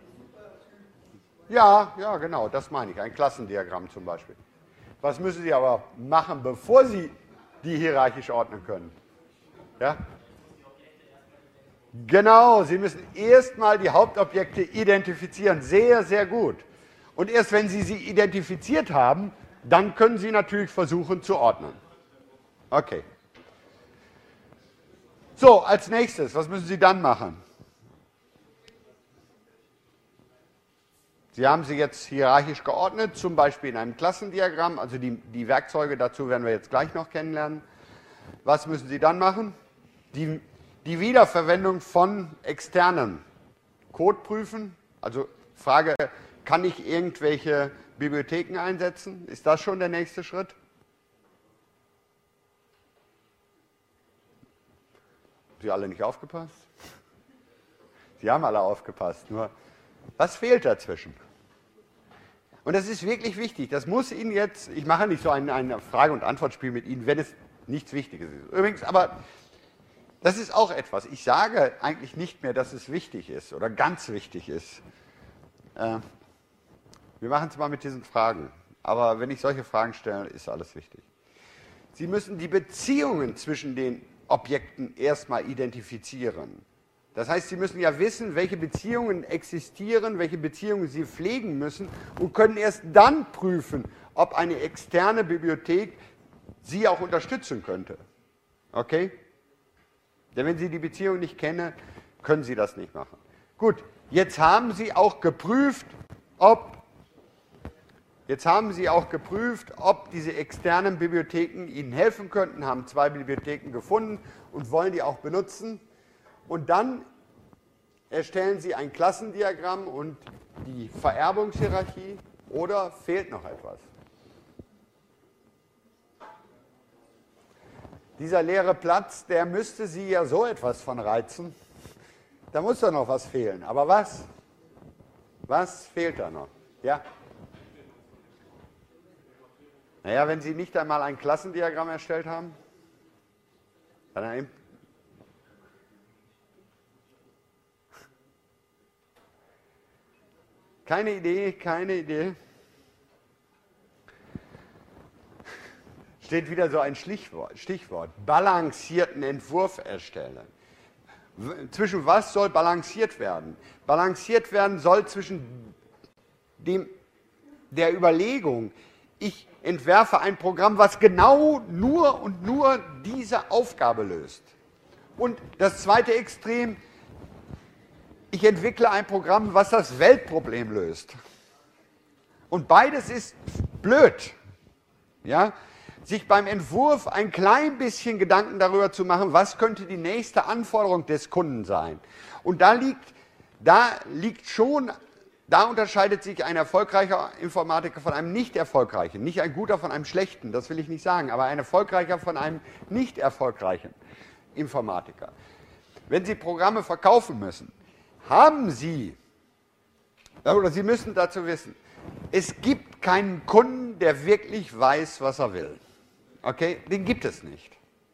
Ja, ja, genau, das meine ich, ein Klassendiagramm zum Beispiel. Was müssen Sie aber machen, bevor Sie die hierarchisch ordnen können? Ja? Genau, Sie müssen erstmal die Hauptobjekte identifizieren. Sehr, sehr gut. Und erst wenn Sie sie identifiziert haben, dann können Sie natürlich versuchen zu ordnen. Okay. So, als nächstes, was müssen Sie dann machen? Sie haben sie jetzt hierarchisch geordnet, zum Beispiel in einem Klassendiagramm. Also die, die Werkzeuge dazu werden wir jetzt gleich noch kennenlernen. Was müssen Sie dann machen? Die Die Wiederverwendung von externen Code prüfen. Also Frage, kann ich irgendwelche Bibliotheken einsetzen? Ist das schon der nächste Schritt? Haben Sie alle nicht aufgepasst? Sie haben alle aufgepasst, nur was fehlt dazwischen? Und das ist wirklich wichtig. Das muss Ihnen jetzt, ich mache nicht so ein, ein Frage- und Antwortspiel mit Ihnen, wenn es nichts Wichtiges ist. Übrigens, aber das ist auch etwas. Ich sage eigentlich nicht mehr, dass es wichtig ist oder ganz wichtig ist. Äh, wir machen es mal mit diesen Fragen. Aber wenn ich solche Fragen stelle, ist alles wichtig. Sie müssen die Beziehungen zwischen den Objekten erstmal identifizieren. Das heißt, Sie müssen ja wissen, welche Beziehungen existieren, welche Beziehungen Sie pflegen müssen und können erst dann prüfen, ob eine externe Bibliothek Sie auch unterstützen könnte. Okay? Denn wenn Sie die Beziehung nicht kennen, können Sie das nicht machen. Gut, jetzt haben Sie auch geprüft, ob, Jetzt haben Sie auch geprüft, ob diese externen Bibliotheken Ihnen helfen könnten, haben zwei Bibliotheken gefunden und wollen die auch benutzen. Und dann erstellen Sie ein Klassendiagramm und die Vererbungshierarchie, oder fehlt noch etwas? Dieser leere Platz, der müsste Sie ja so etwas von reizen. Da muss doch noch was fehlen. Aber was? Was fehlt da noch? Ja? Naja, wenn Sie nicht einmal ein Klassendiagramm erstellt haben, dann keine Idee, keine Idee. Steht wieder so ein Stichwort, Stichwort, balancierten Entwurf erstellen. Zwischen was soll balanciert werden? Balanciert werden soll zwischen dem, der Überlegung, ich entwerfe ein Programm, was genau nur und nur diese Aufgabe löst. Und das zweite Extrem, ich entwickle ein Programm, was das Weltproblem löst. Und beides ist blöd. Ja? Sich beim Entwurf ein klein bisschen Gedanken darüber zu machen, was könnte die nächste Anforderung des Kunden sein. Und da liegt, da liegt schon, da unterscheidet sich ein erfolgreicher Informatiker von einem nicht erfolgreichen. Nicht ein guter von einem schlechten, das will ich nicht sagen, aber ein erfolgreicher von einem nicht erfolgreichen Informatiker. Wenn Sie Programme verkaufen müssen, haben Sie, oder Sie müssen dazu wissen, es gibt keinen Kunden, der wirklich weiß, was er will. Okay, den gibt es nicht.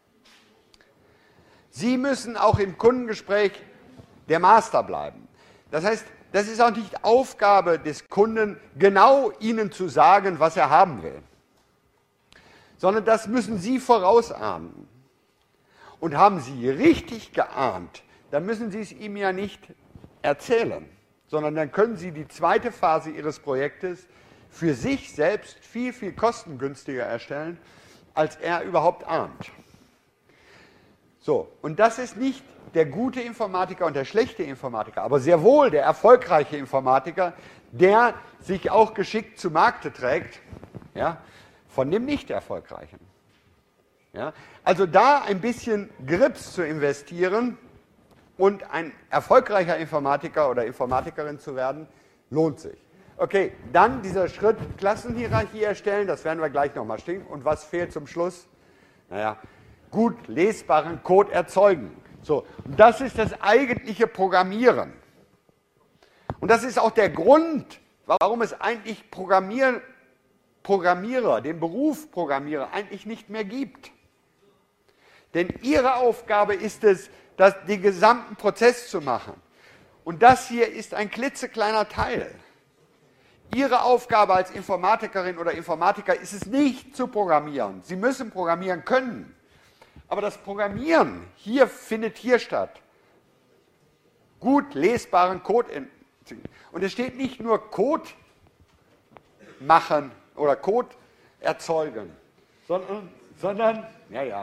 Sie müssen auch im Kundengespräch der Master bleiben. Das heißt, das ist auch nicht Aufgabe des Kunden, genau Ihnen zu sagen, was er haben will. Sondern das müssen Sie vorausahnen. Und haben Sie richtig geahnt, dann müssen Sie es ihm ja nicht erzählen, sondern dann können Sie die zweite Phase Ihres Projektes für sich selbst viel, viel kostengünstiger erstellen, als er überhaupt ahnt. So, und das ist nicht der gute Informatiker und der schlechte Informatiker, aber sehr wohl der erfolgreiche Informatiker, der sich auch geschickt zu Markte trägt, ja, von dem nicht erfolgreichen. Ja, also da ein bisschen Grips zu investieren und ein erfolgreicher Informatiker oder Informatikerin zu werden, lohnt sich. Okay, dann dieser Schritt Klassenhierarchie erstellen, das werden wir gleich nochmal stehen. Und was fehlt zum Schluss? Naja, gut lesbaren Code erzeugen. So, und das ist das eigentliche Programmieren. Und das ist auch der Grund, warum es eigentlich Programmier, Programmierer, den Beruf Programmierer eigentlich nicht mehr gibt. Denn ihre Aufgabe ist es, das, den gesamten Prozess zu machen. Und das hier ist ein klitzekleiner Teil. Ihre Aufgabe als Informatikerin oder Informatiker ist es nicht zu programmieren. Sie müssen programmieren können. Aber das Programmieren hier findet hier statt. Gut lesbaren Code. Und es steht nicht nur Code machen oder Code erzeugen, sondern, sondern ja, ja.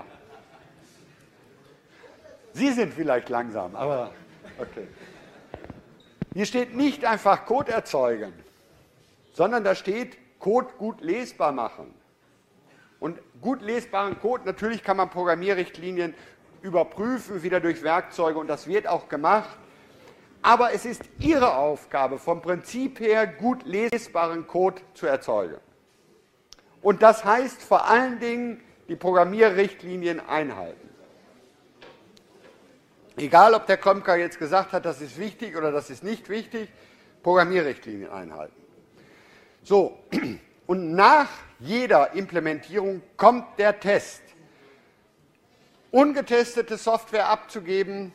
Sie sind vielleicht langsam, aber okay. Hier steht nicht einfach Code erzeugen, sondern da steht Code gut lesbar machen. Und gut lesbaren Code, natürlich kann man Programmierrichtlinien überprüfen, wieder durch Werkzeuge, und das wird auch gemacht. Aber es ist Ihre Aufgabe, vom Prinzip her gut lesbaren Code zu erzeugen. Und das heißt vor allen Dingen, die Programmierrichtlinien einhalten. Egal, ob der Krömker jetzt gesagt hat, das ist wichtig oder das ist nicht wichtig, Programmierrichtlinien einhalten. So, und nach jeder Implementierung kommt der Test. Ungetestete Software abzugeben,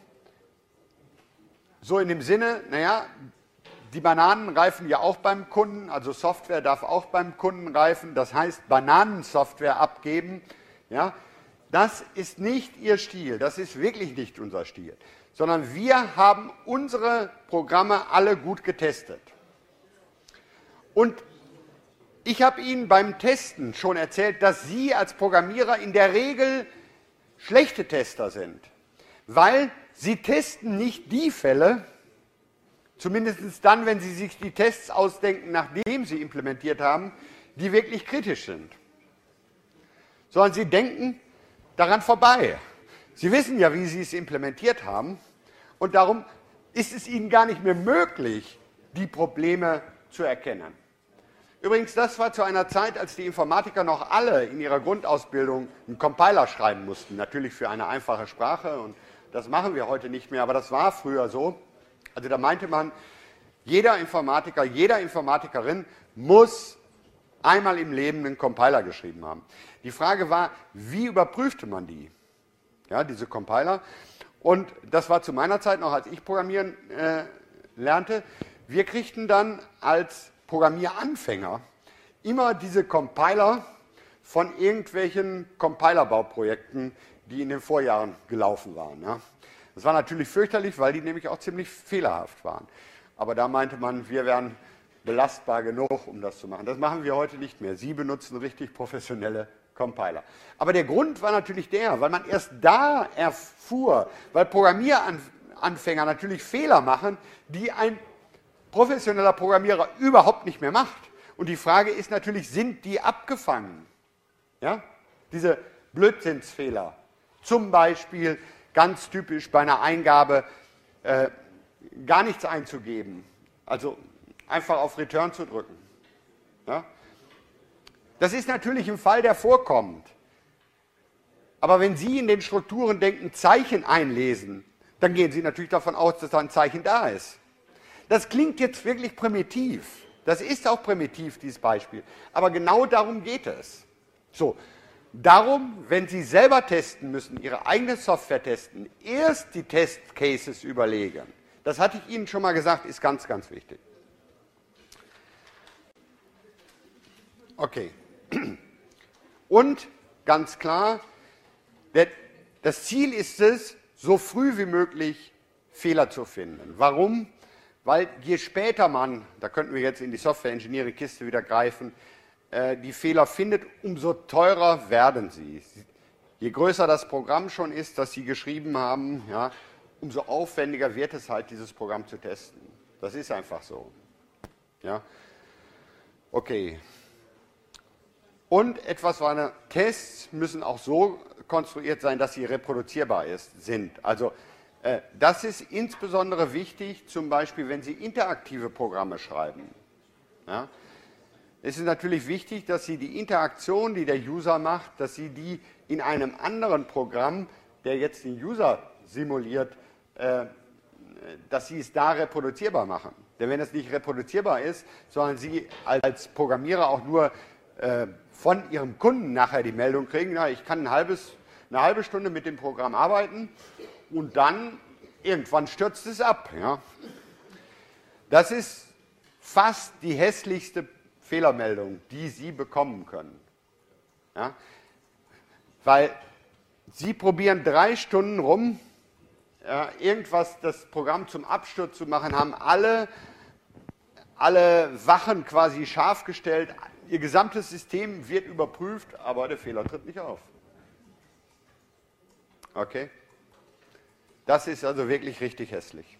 so in dem Sinne, naja, die Bananen reifen ja auch beim Kunden, also Software darf auch beim Kunden reifen, das heißt Bananensoftware abgeben, ja, das ist nicht Ihr Stil, das ist wirklich nicht unser Stil, sondern wir haben unsere Programme alle gut getestet. Und ich habe Ihnen beim Testen schon erzählt, dass Sie als Programmierer in der Regel schlechte Tester sind, weil Sie testen nicht die Fälle, zumindest dann, wenn Sie sich die Tests ausdenken, nachdem Sie implementiert haben, die wirklich kritisch sind. Sondern sie denken daran vorbei. Sie wissen ja, wie sie es implementiert haben und darum ist es ihnen gar nicht mehr möglich, die Probleme zu erkennen. Übrigens, das war zu einer Zeit, als die Informatiker noch alle in ihrer Grundausbildung einen Compiler schreiben mussten, natürlich für eine einfache Sprache und das machen wir heute nicht mehr, aber das war früher so. Also da meinte man, jeder Informatiker, jeder Informatikerin muss einmal im Leben einen Compiler geschrieben haben. Die Frage war, wie überprüfte man die? Ja, diese Compiler. Und das war zu meiner Zeit noch, als ich programmieren äh, lernte. Wir kriegten dann als Programmieranfänger immer diese Compiler von irgendwelchen Compilerbauprojekten, die in den Vorjahren gelaufen waren. Ja. Das war natürlich fürchterlich, weil die nämlich auch ziemlich fehlerhaft waren. Aber da meinte man, wir wären belastbar genug, um das zu machen. Das machen wir heute nicht mehr. Sie benutzen richtig professionelle Compiler. Aber der Grund war natürlich der, weil man erst da erfuhr, weil Programmieranfänger natürlich Fehler machen, die ein professioneller Programmierer überhaupt nicht mehr macht. Und die Frage ist natürlich, sind die abgefangen? Ja? Diese Blödsinnsfehler. Zum Beispiel ganz typisch bei einer Eingabe äh, gar nichts einzugeben. Also einfach auf Return zu drücken. Ja? Das ist natürlich ein Fall, der vorkommt. Aber wenn Sie in den Strukturen denken, Zeichen einlesen, dann gehen Sie natürlich davon aus, dass da ein Zeichen da ist. Das klingt jetzt wirklich primitiv. Das ist auch primitiv, dieses Beispiel. Aber genau darum geht es. So, darum, wenn Sie selber testen müssen, Ihre eigene Software testen, erst die Testcases überlegen. Das hatte ich Ihnen schon mal gesagt, ist ganz, ganz wichtig. Okay. Und ganz klar, der, das Ziel ist es, so früh wie möglich Fehler zu finden. Warum? Weil je später man, da könnten wir jetzt in die Software-Engineering-Kiste wieder greifen, äh, die Fehler findet, umso teurer werden sie. Je größer das Programm schon ist, das Sie geschrieben haben, ja, umso aufwendiger wird es halt, dieses Programm zu testen. Das ist einfach so. Ja. Okay. Und etwas war, Tests müssen auch so konstruiert sein, dass sie reproduzierbar ist, sind. Also äh, das ist insbesondere wichtig, zum Beispiel, wenn Sie interaktive Programme schreiben. Ja? Es ist natürlich wichtig, dass Sie die Interaktion, die der User macht, dass Sie die in einem anderen Programm, der jetzt den User simuliert, äh, dass Sie es da reproduzierbar machen. Denn wenn es nicht reproduzierbar ist, sondern Sie als Programmierer auch nur äh, von Ihrem Kunden nachher die Meldung kriegen, na, ich kann ein halbes, eine halbe Stunde mit dem Programm arbeiten und dann irgendwann stürzt es ab. Ja. Das ist fast die hässlichste Fehlermeldung, die Sie bekommen können. Ja. Weil Sie probieren drei Stunden rum, ja, irgendwas, das Programm zum Absturz zu machen, haben alle, alle Wachen quasi scharf gestellt, Ihr gesamtes System wird überprüft, aber der Fehler tritt nicht auf. Okay? Das ist also wirklich richtig hässlich.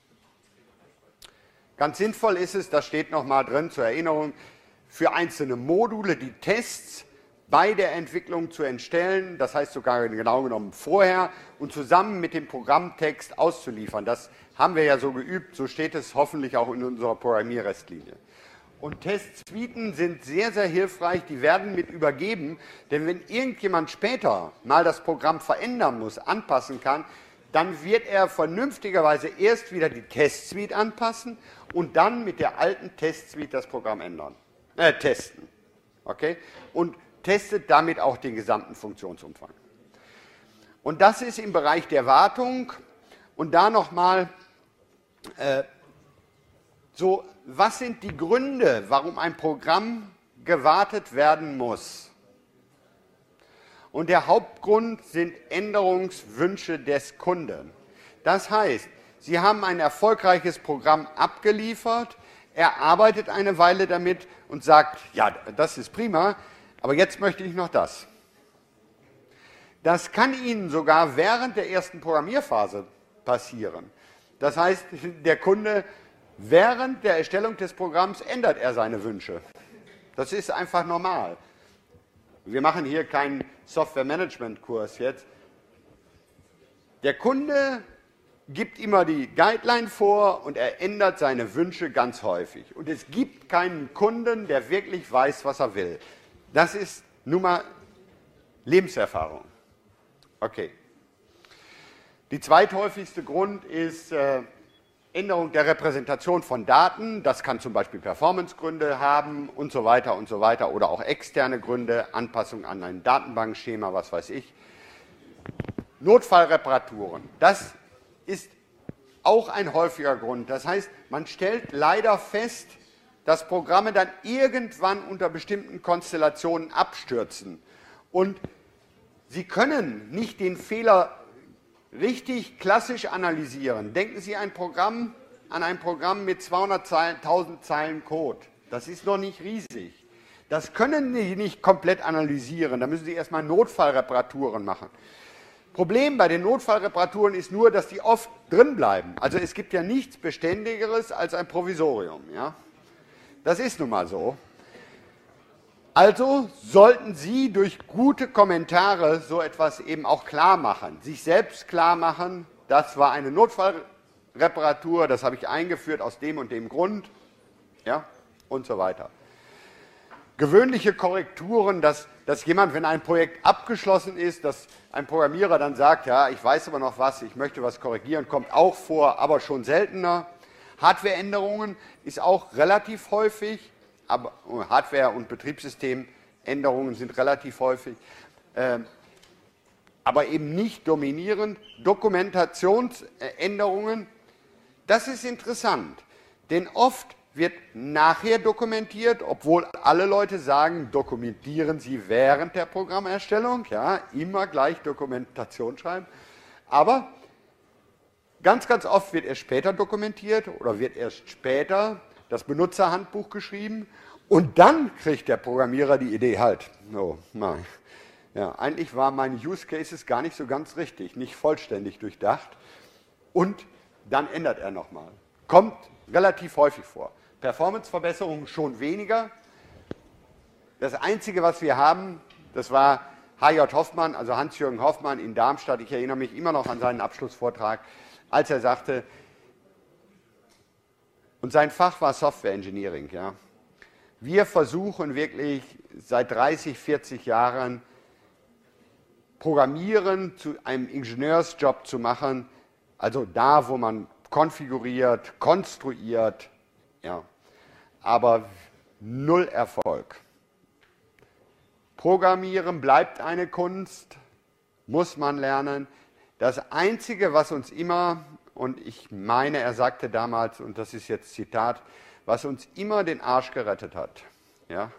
Ganz sinnvoll ist es, das steht nochmal drin zur Erinnerung, für einzelne Module die Tests bei der Entwicklung zu entstellen, das heißt sogar genau genommen vorher und zusammen mit dem Programmtext auszuliefern. Das haben wir ja so geübt, so steht es hoffentlich auch in unserer Programmierrichtlinie. Und Testsuiten sind sehr, sehr hilfreich, die werden mit übergeben, denn wenn irgendjemand später mal das Programm verändern muss, anpassen kann, dann wird er vernünftigerweise erst wieder die Testsuite anpassen und dann mit der alten Testsuite das Programm ändern, äh, testen. Okay? Und testet damit auch den gesamten Funktionsumfang. Und das ist im Bereich der Wartung und da nochmal äh, so, was sind die Gründe, warum ein Programm gewartet werden muss? Und der Hauptgrund sind Änderungswünsche des Kunden. Das heißt, Sie haben ein erfolgreiches Programm abgeliefert, er arbeitet eine Weile damit und sagt, ja, das ist prima, aber jetzt möchte ich noch das. Das kann Ihnen sogar während der ersten Programmierphase passieren. Das heißt, der Kunde, während der Erstellung des Programms ändert er seine Wünsche. Das ist einfach normal. Wir machen hier keinen Software-Management-Kurs jetzt. Der Kunde gibt immer die Guideline vor und er ändert seine Wünsche ganz häufig. Und es gibt keinen Kunden, der wirklich weiß, was er will. Das ist nun mal Lebenserfahrung. Okay. Die zweithäufigste Grund ist äh, Änderung der Repräsentation von Daten. Das kann zum Beispiel Performancegründe haben und so weiter und so weiter oder auch externe Gründe, Anpassung an ein Datenbankschema, was weiß ich. Notfallreparaturen, das ist auch ein häufiger Grund. Das heißt, man stellt leider fest, dass Programme dann irgendwann unter bestimmten Konstellationen abstürzen. Und Sie können nicht den Fehler richtig klassisch analysieren. Denken Sie ein Programm, an ein Programm mit zweihunderttausend Zeilen Code. Das ist noch nicht riesig. Das können Sie nicht komplett analysieren. Da müssen Sie erstmal Notfallreparaturen machen. Problem bei den Notfallreparaturen ist nur, dass die oft drin bleiben. Also es gibt ja nichts Beständigeres als ein Provisorium. Ja? Das ist nun mal so. Also sollten Sie durch gute Kommentare so etwas eben auch klar machen, sich selbst klar machen, das war eine Notfallreparatur, das habe ich eingeführt aus dem und dem Grund, ja, und so weiter. Gewöhnliche Korrekturen, dass, dass jemand, wenn ein Projekt abgeschlossen ist, dass ein Programmierer dann sagt, ja, ich weiß aber noch was, ich möchte was korrigieren, kommt auch vor, aber schon seltener. Hardwareänderungen ist auch relativ häufig. Aber Hardware- und Betriebssystemänderungen sind relativ häufig, äh, aber eben nicht dominierend. Dokumentationsänderungen, das ist interessant, denn oft wird nachher dokumentiert, obwohl alle Leute sagen, dokumentieren Sie während der Programmerstellung, ja, immer gleich Dokumentation schreiben, aber ganz, ganz oft wird erst später dokumentiert oder wird erst später das Benutzerhandbuch geschrieben und dann kriegt der Programmierer die Idee halt, oh, nein. Ja, eigentlich waren meine Use Cases gar nicht so ganz richtig, nicht vollständig durchdacht und dann ändert er nochmal. Kommt relativ häufig vor. Performanceverbesserungen schon weniger. Das Einzige, was wir haben, das war H J Hoffmann, also Hans-Jürgen Hoffmann in Darmstadt, ich erinnere mich immer noch an seinen Abschlussvortrag, als er sagte, und sein Fach war Software Engineering. Ja. Wir versuchen wirklich seit dreißig, vierzig Jahren Programmieren zu einem Ingenieursjob zu machen, also da, wo man konfiguriert, konstruiert, ja, aber null Erfolg. Programmieren bleibt eine Kunst, muss man lernen. Das Einzige, was uns immer, und ich meine, er sagte damals, und das ist jetzt Zitat, was uns immer den Arsch gerettet hat, ja,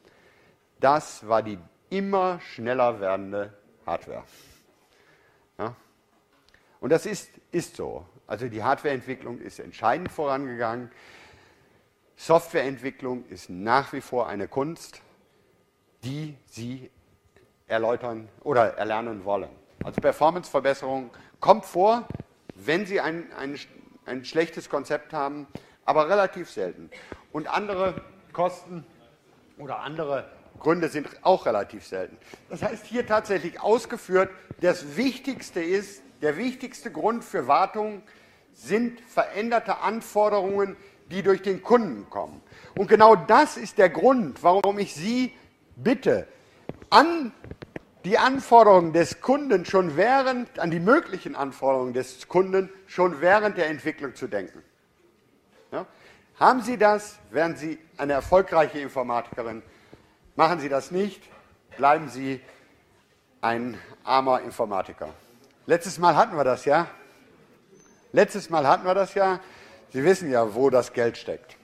das war die immer schneller werdende Hardware. Ja. Und das ist, ist so. Also die Hardwareentwicklung ist entscheidend vorangegangen. Softwareentwicklung ist nach wie vor eine Kunst, die Sie erläutern oder erlernen wollen. Also Performanceverbesserung kommt vor, wenn Sie ein, ein, ein schlechtes Konzept haben, aber relativ selten. Und andere Kosten oder andere Gründe sind auch relativ selten. Das heißt hier tatsächlich ausgeführt, das Wichtigste ist, der wichtigste Grund für Wartung sind veränderte Anforderungen, die durch den Kunden kommen. Und genau das ist der Grund, warum ich Sie bitte, an die Anforderungen des Kunden schon während, an die möglichen Anforderungen des Kunden schon während der Entwicklung zu denken. Ja? Haben Sie das, werden Sie eine erfolgreiche Informatikerin. Machen Sie das nicht, bleiben Sie ein armer Informatiker. Letztes Mal hatten wir das ja. Letztes Mal hatten wir das ja. Sie wissen ja, wo das Geld steckt.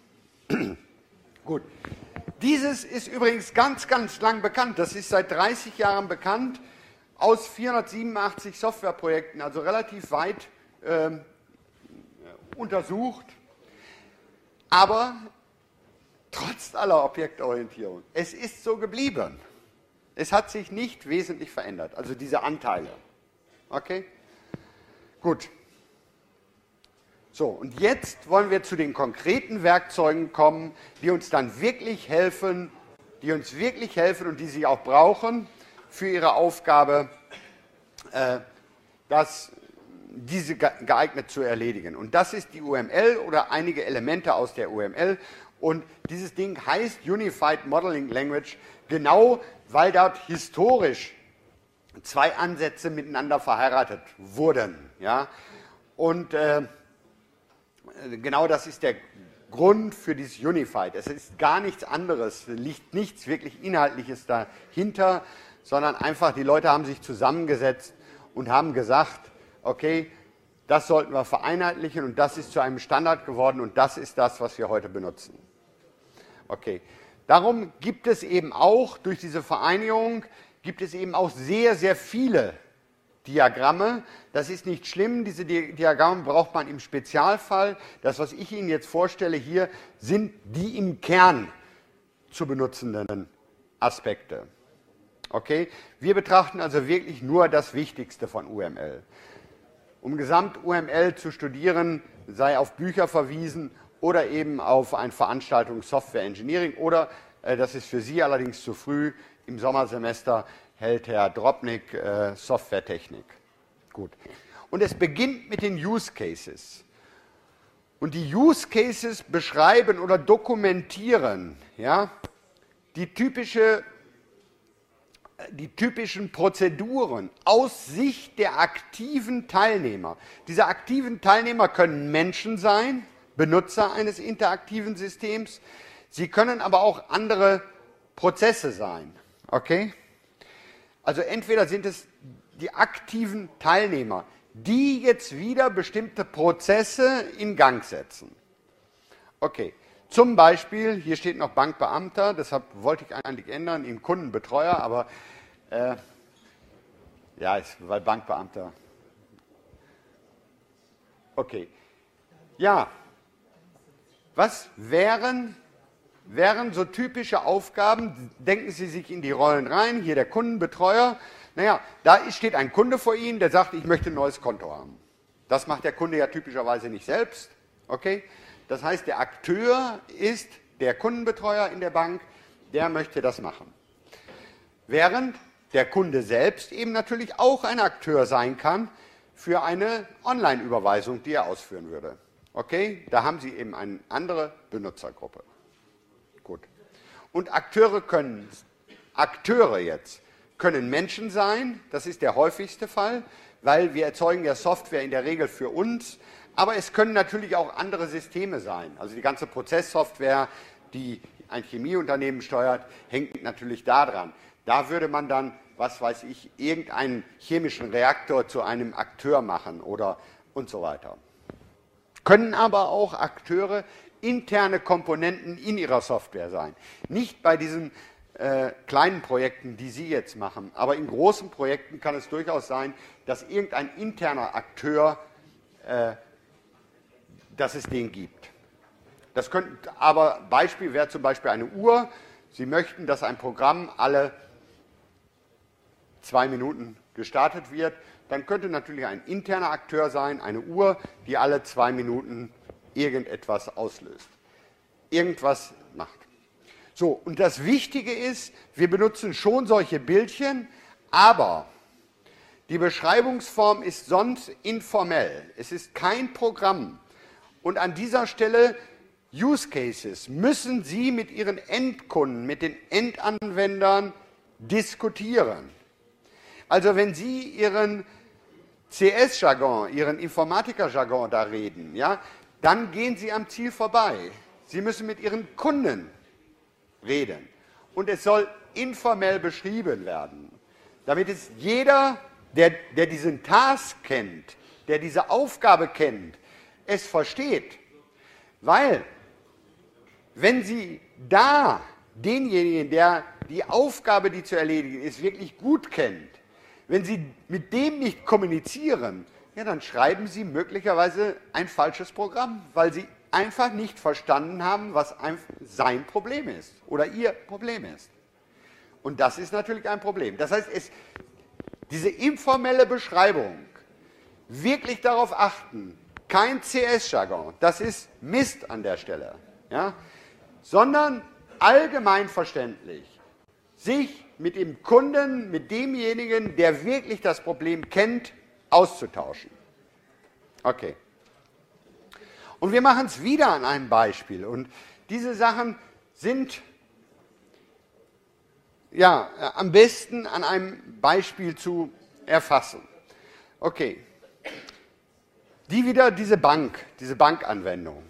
Gut. Dieses ist übrigens ganz, ganz lang bekannt. Das ist seit dreißig Jahren bekannt, aus vierhundertsiebenundachtzig Softwareprojekten, also relativ weit äh, untersucht. Aber trotz aller Objektorientierung, es ist so geblieben. Es hat sich nicht wesentlich verändert, also diese Anteile. Okay? Gut. So, und jetzt wollen wir zu den konkreten Werkzeugen kommen, die uns dann wirklich helfen, die uns wirklich helfen und die Sie auch brauchen für Ihre Aufgabe, äh, das, diese geeignet zu erledigen. Und das ist die U M L oder einige Elemente aus der U M L. Und dieses Ding heißt Unified Modeling Language, genau weil dort historisch zwei Ansätze miteinander verheiratet wurden. Ja? Und äh, genau das ist der Grund für dieses Unified. Es ist gar nichts anderes, liegt nichts wirklich Inhaltliches dahinter, sondern einfach die Leute haben sich zusammengesetzt und haben gesagt, okay, das sollten wir vereinheitlichen und das ist zu einem Standard geworden und das ist das, was wir heute benutzen. Okay, darum gibt es eben auch, durch diese Vereinigung, gibt es eben auch sehr, sehr viele Diagramme. Das ist nicht schlimm, diese Diagramme braucht man im Spezialfall. Das, was ich Ihnen jetzt vorstelle hier, sind die im Kern zu benutzenden Aspekte. Okay? Wir betrachten also wirklich nur das Wichtigste von U M L. Um Gesamt-U M L zu studieren, sei auf Bücher verwiesen oder eben auf eine Veranstaltung Software Engineering oder, äh, das ist für Sie allerdings zu früh, im Sommersemester hält Herr Drobnik äh, Softwaretechnik. Gut. Und es beginnt mit den Use Cases. Und die Use Cases beschreiben oder dokumentieren, ja, die, typische, die typischen Prozeduren aus Sicht der aktiven Teilnehmer. Diese aktiven Teilnehmer können Menschen sein, Benutzer eines interaktiven Systems. Sie können aber auch andere Prozesse sein. Okay? Also entweder sind es die aktiven Teilnehmer, die jetzt wieder bestimmte Prozesse in Gang setzen. Okay, zum Beispiel, hier steht noch Bankbeamter, deshalb wollte ich eigentlich ändern in Kundenbetreuer, aber äh, ja, ist, weil Bankbeamter. Okay, ja, was wären... wären so typische Aufgaben, denken Sie sich in die Rollen rein, hier der Kundenbetreuer, naja, da steht ein Kunde vor Ihnen, der sagt, ich möchte ein neues Konto haben. Das macht der Kunde ja typischerweise nicht selbst, okay? Das heißt, der Akteur ist der Kundenbetreuer in der Bank, der möchte das machen. Während der Kunde selbst eben natürlich auch ein Akteur sein kann für eine Online-Überweisung, die er ausführen würde. Okay, da haben Sie eben eine andere Benutzergruppe. Gut. Und Akteure können, Akteure jetzt, können Menschen sein, das ist der häufigste Fall, weil wir erzeugen ja Software in der Regel für uns, aber es können natürlich auch andere Systeme sein. Also die ganze Prozesssoftware, die ein Chemieunternehmen steuert, hängt natürlich daran. Da würde man dann, was weiß ich, irgendeinen chemischen Reaktor zu einem Akteur machen oder und so weiter. Können aber auch Akteure interne Komponenten in Ihrer Software sein. Nicht bei diesen äh, kleinen Projekten, die Sie jetzt machen, aber in großen Projekten kann es durchaus sein, dass irgendein interner Akteur, äh, dass es den gibt. Das könnte, aber Beispiel wäre zum Beispiel eine Uhr. Sie möchten, dass ein Programm alle zwei Minuten gestartet wird, dann könnte natürlich ein interner Akteur sein, eine Uhr, die alle zwei Minuten irgendetwas auslöst, irgendwas macht. So, und das Wichtige ist, wir benutzen schon solche Bildchen, aber die Beschreibungsform ist sonst informell. Es ist kein Programm. Und an dieser Stelle, Use Cases, müssen Sie mit Ihren Endkunden, mit den Endanwendern diskutieren. Also wenn Sie Ihren C S-Jargon, Ihren Informatiker-Jargon da reden, ja, dann gehen Sie am Ziel vorbei. Sie müssen mit Ihren Kunden reden. Und es soll informell beschrieben werden, damit es jeder, der, der diesen Task kennt, der diese Aufgabe kennt, es versteht. Weil, wenn Sie da denjenigen, der die Aufgabe, die zu erledigen ist, wirklich gut kennt, wenn Sie mit dem nicht kommunizieren, ja, dann schreiben Sie möglicherweise ein falsches Programm, weil Sie einfach nicht verstanden haben, was sein Problem ist oder Ihr Problem ist. Und das ist natürlich ein Problem. Das heißt, es, diese informelle Beschreibung, wirklich darauf achten, kein C S-Jargon, das ist Mist an der Stelle, ja, sondern allgemein verständlich, sich mit dem Kunden, mit demjenigen, der wirklich das Problem kennt, auszutauschen. Okay. Und wir machen es wieder an einem Beispiel. Und diese Sachen sind ja am besten an einem Beispiel zu erfassen. Okay. Die wieder diese Bank, diese Bankanwendung.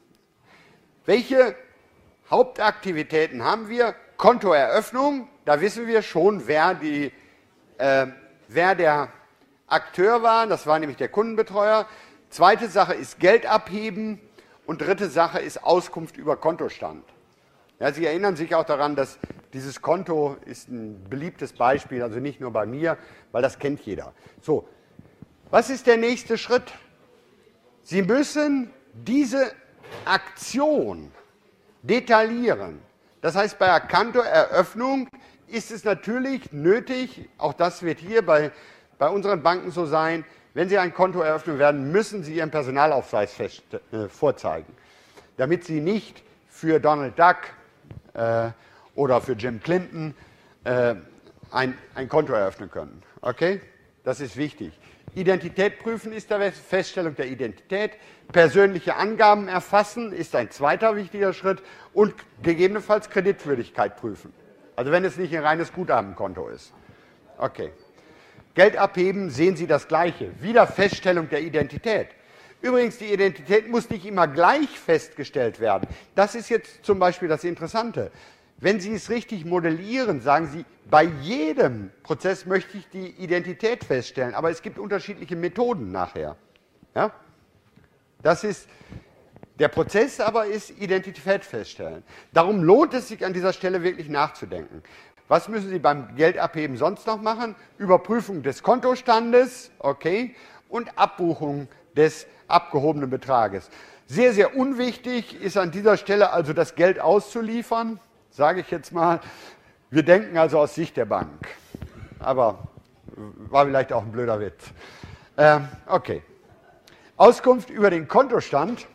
Welche Hauptaktivitäten haben wir? Kontoeröffnung, da wissen wir schon, wer, die, äh, wer der Akteur war, das war nämlich der Kundenbetreuer. Zweite Sache ist Geld abheben und dritte Sache ist Auskunft über Kontostand. Ja, Sie erinnern sich auch daran, dass dieses Konto ist ein beliebtes Beispiel, also nicht nur bei mir, weil das kennt jeder. So, was ist der nächste Schritt? Sie müssen diese Aktion detaillieren. Das heißt, bei der Kontoeröffnung ist es natürlich nötig, auch das wird hier bei, bei unseren Banken so sein, wenn Sie ein Konto eröffnen werden, müssen Sie Ihren Personalausweis fest, äh, vorzeigen, damit Sie nicht für Donald Duck äh, oder für Jim Clinton äh, ein, ein Konto eröffnen können. Okay? Das ist wichtig. Identität prüfen ist der Feststellung der Identität. Persönliche Angaben erfassen ist ein zweiter wichtiger Schritt und gegebenenfalls Kreditwürdigkeit prüfen. Also wenn es nicht ein reines Guthabenkonto ist. Okay. Geld abheben, sehen Sie das Gleiche. Wieder Feststellung der Identität. Übrigens, die Identität muss nicht immer gleich festgestellt werden. Das ist jetzt zum Beispiel das Interessante. Wenn Sie es richtig modellieren, sagen Sie, bei jedem Prozess möchte ich die Identität feststellen, aber es gibt unterschiedliche Methoden nachher. Ja? Das ist, der Prozess aber ist Identität feststellen. Darum lohnt es sich an dieser Stelle wirklich nachzudenken. Was müssen Sie beim Geldabheben sonst noch machen? Überprüfung des Kontostandes, okay, und Abbuchung des abgehobenen Betrages. Sehr, sehr unwichtig ist an dieser Stelle also das Geld auszuliefern, sage ich jetzt mal. Wir denken also aus Sicht der Bank. Aber war vielleicht auch ein blöder Witz. Ähm, okay. Auskunft über den Kontostand.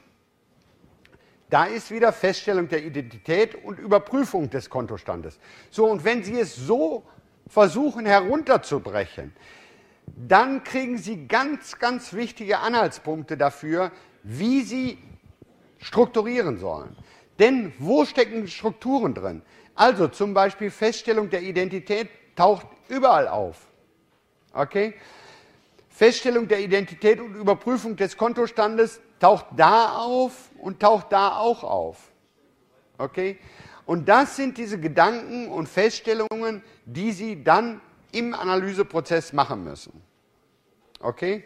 Da ist wieder Feststellung der Identität und Überprüfung des Kontostandes. So, und wenn Sie es so versuchen herunterzubrechen, dann kriegen Sie ganz, ganz wichtige Anhaltspunkte dafür, wie Sie strukturieren sollen. Denn wo stecken Strukturen drin? Also zum Beispiel Feststellung der Identität taucht überall auf. Okay? Feststellung der Identität und Überprüfung des Kontostandes taucht da auf und taucht da auch auf. Okay? Und das sind diese Gedanken und Feststellungen, die Sie dann im Analyseprozess machen müssen. Okay?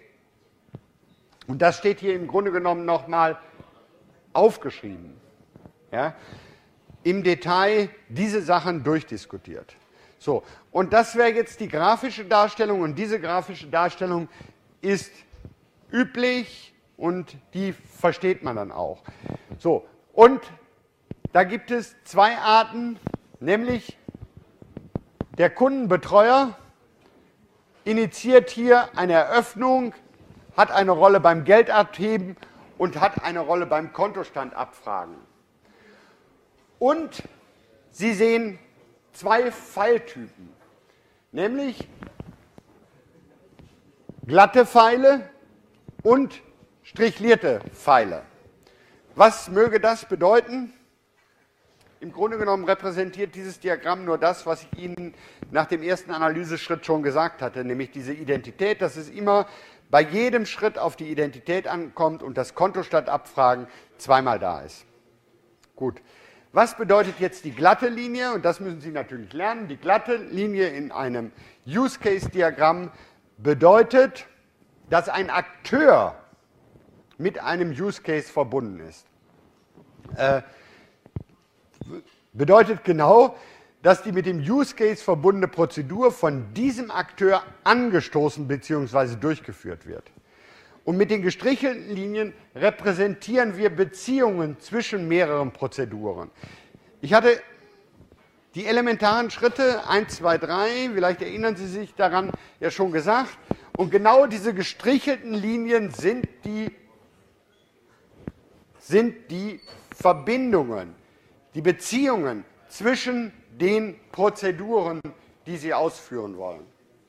Und das steht hier im Grunde genommen nochmal aufgeschrieben. Ja? Im Detail diese Sachen durchdiskutiert. So, und das wäre jetzt die grafische Darstellung und diese grafische Darstellung ist üblich und die versteht man dann auch. So, und da gibt es zwei Arten, nämlich der Kundenbetreuer initiiert hier eine Eröffnung, hat eine Rolle beim Geldabheben und hat eine Rolle beim Kontostand abfragen. Und Sie sehen zwei Pfeiltypen, nämlich glatte Pfeile und strichlierte Pfeile. Was möge das bedeuten? Im Grunde genommen repräsentiert dieses Diagramm nur das, was ich Ihnen nach dem ersten Analyseschritt schon gesagt hatte, nämlich diese Identität, dass es immer bei jedem Schritt auf die Identität ankommt und das Kontostand abfragen zweimal da ist. Gut. Was bedeutet jetzt die glatte Linie? Und das müssen Sie natürlich lernen. Die glatte Linie in einem Use-Case-Diagramm bedeutet, dass ein Akteur mit einem Use-Case verbunden ist. Äh, bedeutet genau, dass die mit dem Use-Case verbundene Prozedur von diesem Akteur angestoßen bzw. durchgeführt wird. Und mit den gestrichelten Linien repräsentieren wir Beziehungen zwischen mehreren Prozeduren. Ich hatte die elementaren Schritte eins, zwei, drei, vielleicht erinnern Sie sich daran, ja schon gesagt. Und genau diese gestrichelten Linien sind die, sind die Verbindungen, die Beziehungen zwischen den Prozeduren, die Sie ausführen wollen.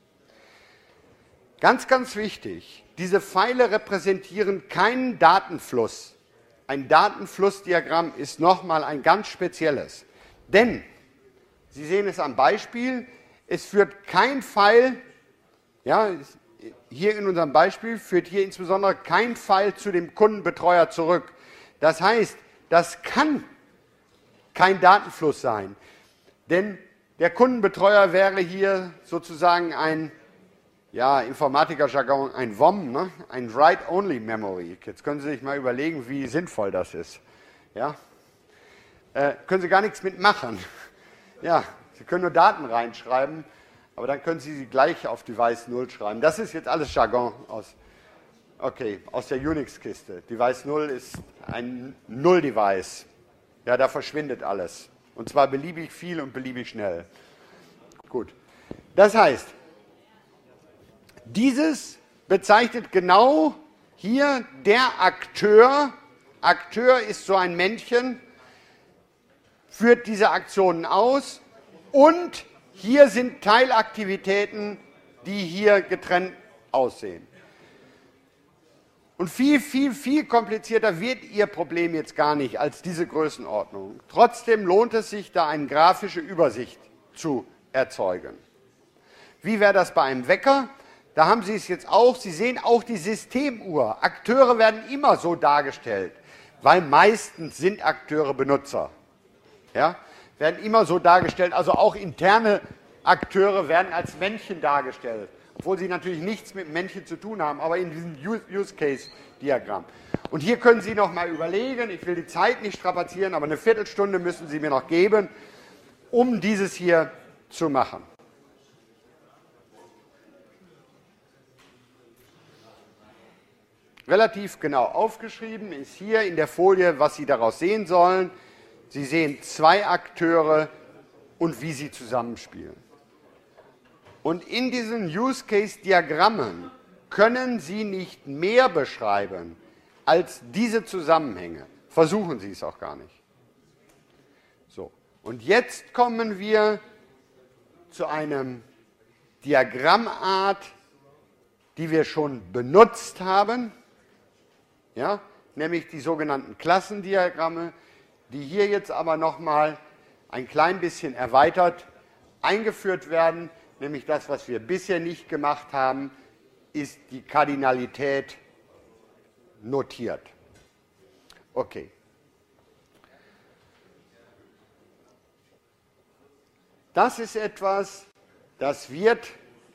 Ganz, ganz wichtig, diese Pfeile repräsentieren keinen Datenfluss. Ein Datenflussdiagramm ist nochmal ein ganz spezielles. Denn, Sie sehen es am Beispiel, es führt kein Pfeil, ja, hier in unserem Beispiel führt hier insbesondere kein Pfeil zu dem Kundenbetreuer zurück. Das heißt, das kann kein Datenfluss sein. Denn der Kundenbetreuer wäre hier sozusagen ein, ja, Informatiker-Jargon, ein W O M, ne? Ein Write-Only-Memory. Jetzt können Sie sich mal überlegen, wie sinnvoll das ist. Ja? Äh, können Sie gar nichts mitmachen. Ja, Sie können nur Daten reinschreiben, aber dann können Sie sie gleich auf Device null schreiben. Das ist jetzt alles Jargon aus, okay, aus der Unix-Kiste. Device null ist ein Null-Device. Ja, da verschwindet alles. Und zwar beliebig viel und beliebig schnell. Gut. Das heißt, dieses bezeichnet genau hier der Akteur. Akteur ist so ein Männchen, führt diese Aktionen aus und hier sind Teilaktivitäten, die hier getrennt aussehen. Und viel, viel, viel komplizierter wird Ihr Problem jetzt gar nicht als diese Größenordnung. Trotzdem lohnt es sich, da eine grafische Übersicht zu erzeugen. Wie wäre das bei einem Wecker? Da haben Sie es jetzt auch. Sie sehen auch die Systemuhr. Akteure werden immer so dargestellt, weil meistens sind Akteure Benutzer. Ja? Werden immer so dargestellt, also auch interne Akteure werden als Männchen dargestellt, obwohl sie natürlich nichts mit Männchen zu tun haben, aber in diesem Use-Case-Diagramm. Und hier können Sie noch mal überlegen, ich will die Zeit nicht strapazieren, aber eine Viertelstunde müssen Sie mir noch geben, um dieses hier zu machen. Relativ genau aufgeschrieben ist hier in der Folie, was Sie daraus sehen sollen. Sie sehen zwei Akteure und wie sie zusammenspielen. Und in diesen Use-Case-Diagrammen können Sie nicht mehr beschreiben als diese Zusammenhänge. Versuchen Sie es auch gar nicht. So, und jetzt kommen wir zu einem Diagrammart, die wir schon benutzt haben, ja, nämlich die sogenannten Klassendiagramme, die hier jetzt aber nochmal ein klein bisschen erweitert eingeführt werden, nämlich das, was wir bisher nicht gemacht haben, ist die Kardinalität notiert. Okay. Das ist etwas, das wird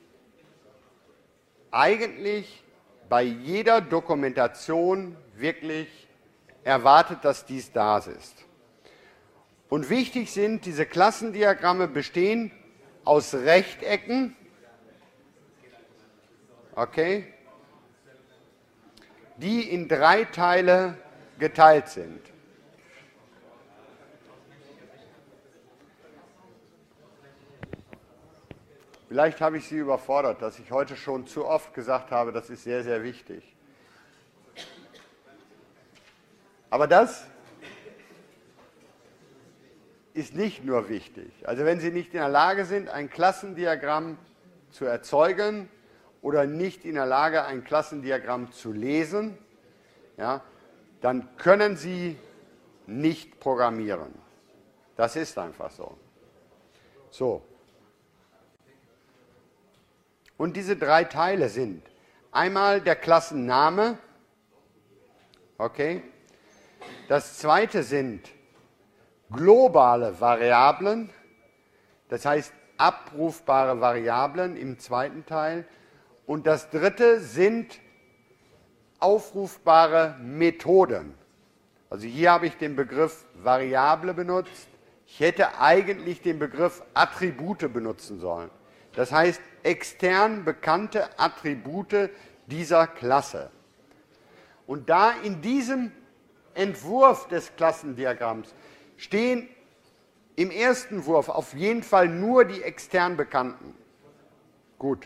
eigentlich bei jeder Dokumentation wirklich erwartet, dass dies da ist. Und wichtig sind, diese Klassendiagramme bestehen aus Rechtecken, okay, die in drei Teile geteilt sind. Vielleicht habe ich Sie überfordert, dass ich heute schon zu oft gesagt habe, das ist sehr, sehr wichtig. Aber das ist nicht nur wichtig. Also wenn Sie nicht in der Lage sind, ein Klassendiagramm zu erzeugen oder nicht in der Lage, ein Klassendiagramm zu lesen, ja, dann können Sie nicht programmieren. Das ist einfach so. So. Und diese drei Teile sind einmal der Klassenname, okay. Das zweite sind globale Variablen, das heißt abrufbare Variablen im zweiten Teil. Und das dritte sind aufrufbare Methoden. Also hier habe ich den Begriff Variable benutzt. Ich hätte eigentlich den Begriff Attribute benutzen sollen. Das heißt extern bekannte Attribute dieser Klasse. Und da in diesem Entwurf des Klassendiagramms stehen im ersten Wurf auf jeden Fall nur die extern bekannten. Gut.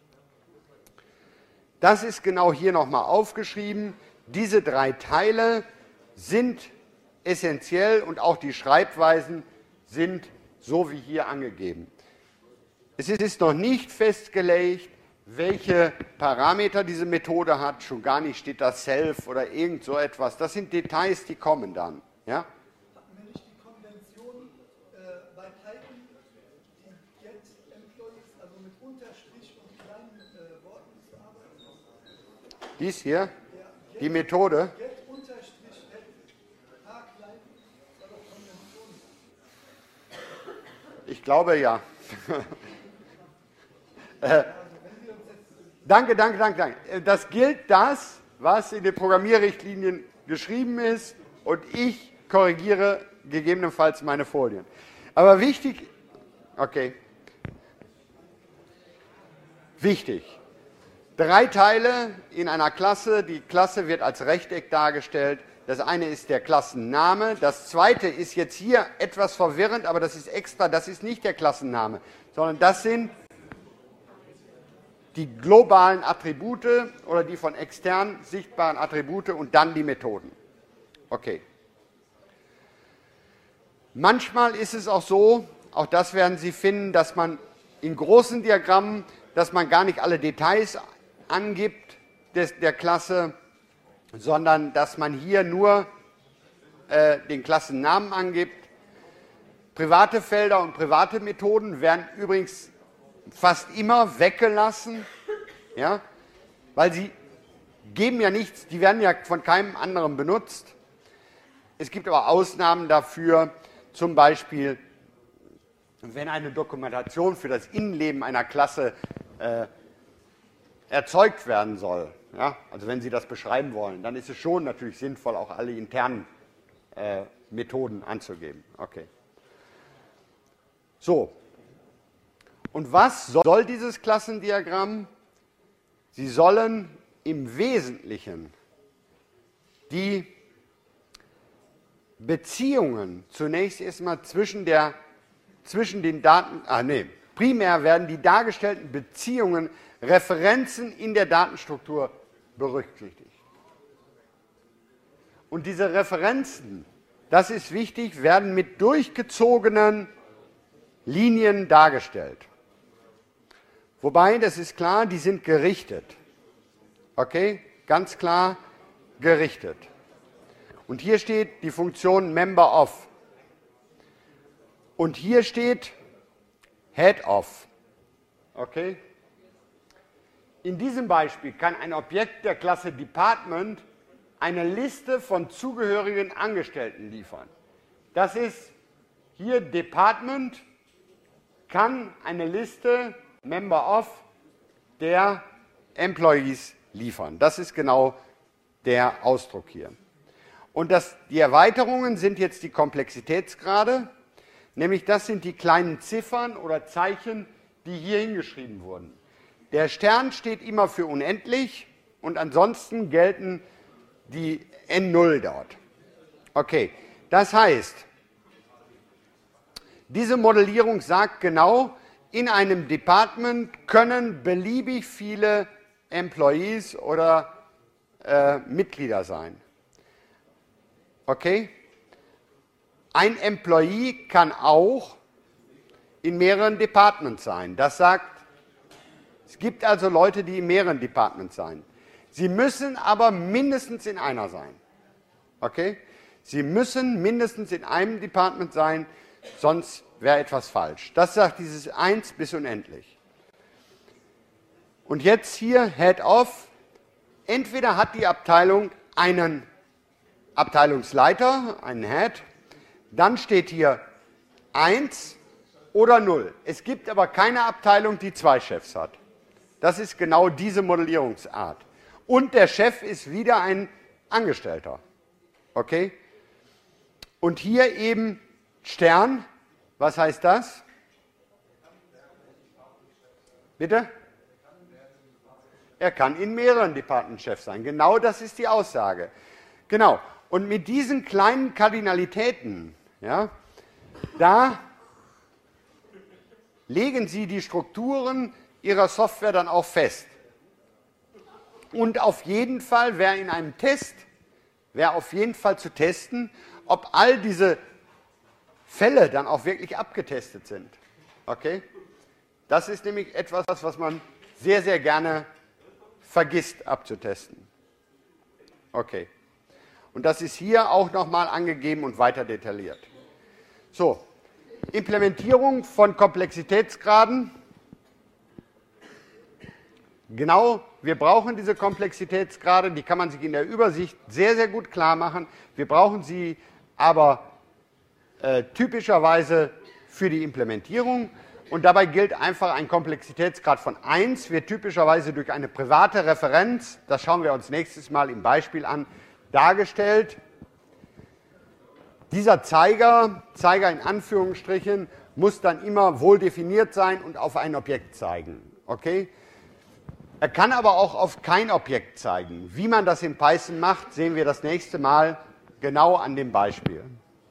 Das ist genau hier nochmal aufgeschrieben. Diese drei Teile sind essentiell und auch die Schreibweisen sind so wie hier angegeben. Es ist noch nicht festgelegt, welche Parameter diese Methode hat, schon gar nicht steht da Self oder irgend so etwas. Das sind Details, die kommen dann. Ja? Hatten wir nicht die Konvention äh, bei Python, die Get Employees, also mit Unterstrich und kleinen äh, Worten zu arbeiten? Dies hier, die Methode. Get Unterstrich H klein, das war doch Konvention. Ich glaube ja. äh, danke, danke, danke, danke. Das gilt das, was in den Programmierrichtlinien geschrieben ist, und ich korrigiere gegebenenfalls meine Folien. Aber wichtig, okay, wichtig, drei Teile in einer Klasse. Die Klasse wird als Rechteck dargestellt. Das eine ist der Klassenname. Das zweite ist jetzt hier etwas verwirrend, aber das ist extra, das ist nicht der Klassenname, sondern das sind die globalen Attribute oder die von extern sichtbaren Attribute und dann die Methoden. Okay. Manchmal ist es auch so, auch das werden Sie finden, dass man in großen Diagrammen, dass man gar nicht alle Details angibt des, der Klasse, sondern dass man hier nur äh, den Klassennamen angibt. Private Felder und private Methoden werden übrigens fast immer weggelassen, ja, weil sie geben ja nichts, die werden ja von keinem anderen benutzt. Es gibt aber Ausnahmen dafür, zum Beispiel, wenn eine Dokumentation für das Innenleben einer Klasse äh, erzeugt werden soll, ja, also wenn Sie das beschreiben wollen, dann ist es schon natürlich sinnvoll, auch alle internen äh, Methoden anzugeben. Okay. So. Und was soll dieses Klassendiagramm? Sie sollen im Wesentlichen die Beziehungen zunächst erstmal zwischen, der, zwischen den Daten, ah nee, primär werden die dargestellten Beziehungen, Referenzen in der Datenstruktur berücksichtigt. Und diese Referenzen, das ist wichtig, werden mit durchgezogenen Linien dargestellt. Wobei, das ist klar, die sind gerichtet. Okay, ganz klar gerichtet. Und hier steht die Funktion Member of. Und hier steht Head of. Okay? In diesem Beispiel kann ein Objekt der Klasse Department eine Liste von zugehörigen Angestellten liefern. Das ist hier Department, kann eine Liste Member of der Employees liefern. Das ist genau der Ausdruck hier. Und das, die Erweiterungen sind jetzt die Komplexitätsgrade, nämlich das sind die kleinen Ziffern oder Zeichen, die hier hingeschrieben wurden. Der Stern steht immer für unendlich und ansonsten gelten die N null dort. Okay, das heißt, diese Modellierung sagt genau, in einem Department können beliebig viele Employees oder äh, Mitglieder sein. Okay? Ein Employee kann auch in mehreren Departments sein. Das sagt, es gibt also Leute, die in mehreren Departments sein. Sie müssen aber mindestens in einer sein. Okay? Sie müssen mindestens in einem Department sein, sonst wäre etwas falsch. Das sagt dieses eins bis unendlich. Und jetzt hier Head of. Entweder hat die Abteilung einen Abteilungsleiter, einen Head, dann steht hier eins oder null. Es gibt aber keine Abteilung, die zwei Chefs hat. Das ist genau diese Modellierungsart. Und der Chef ist wieder ein Angestellter. Okay? Und hier eben Stern. Was heißt das? Bitte? Er kann in mehreren Departments Chef sein. Genau das ist die Aussage. Genau. Und mit diesen kleinen Kardinalitäten, ja, da legen Sie die Strukturen Ihrer Software dann auch fest. Und auf jeden Fall wäre in einem Test, wäre auf jeden Fall zu testen, ob all diese Fälle dann auch wirklich abgetestet sind. Okay? Das ist nämlich etwas, was man sehr, sehr gerne vergisst abzutesten. Okay. Und das ist hier auch nochmal angegeben und weiter detailliert. So, Implementierung von Komplexitätsgraden. Genau, wir brauchen diese Komplexitätsgrade, die kann man sich in der Übersicht sehr, sehr gut klar machen. Wir brauchen sie aber äh, typischerweise für die Implementierung. Und dabei gilt einfach, ein Komplexitätsgrad von eins wird typischerweise durch eine private Referenz, das schauen wir uns nächstes Mal im Beispiel an, dargestellt. Dieser Zeiger, Zeiger in Anführungsstrichen, muss dann immer wohl definiert sein und auf ein Objekt zeigen. Okay? Er kann aber auch auf kein Objekt zeigen. Wie man das in Python macht, sehen wir das nächste Mal genau an dem Beispiel.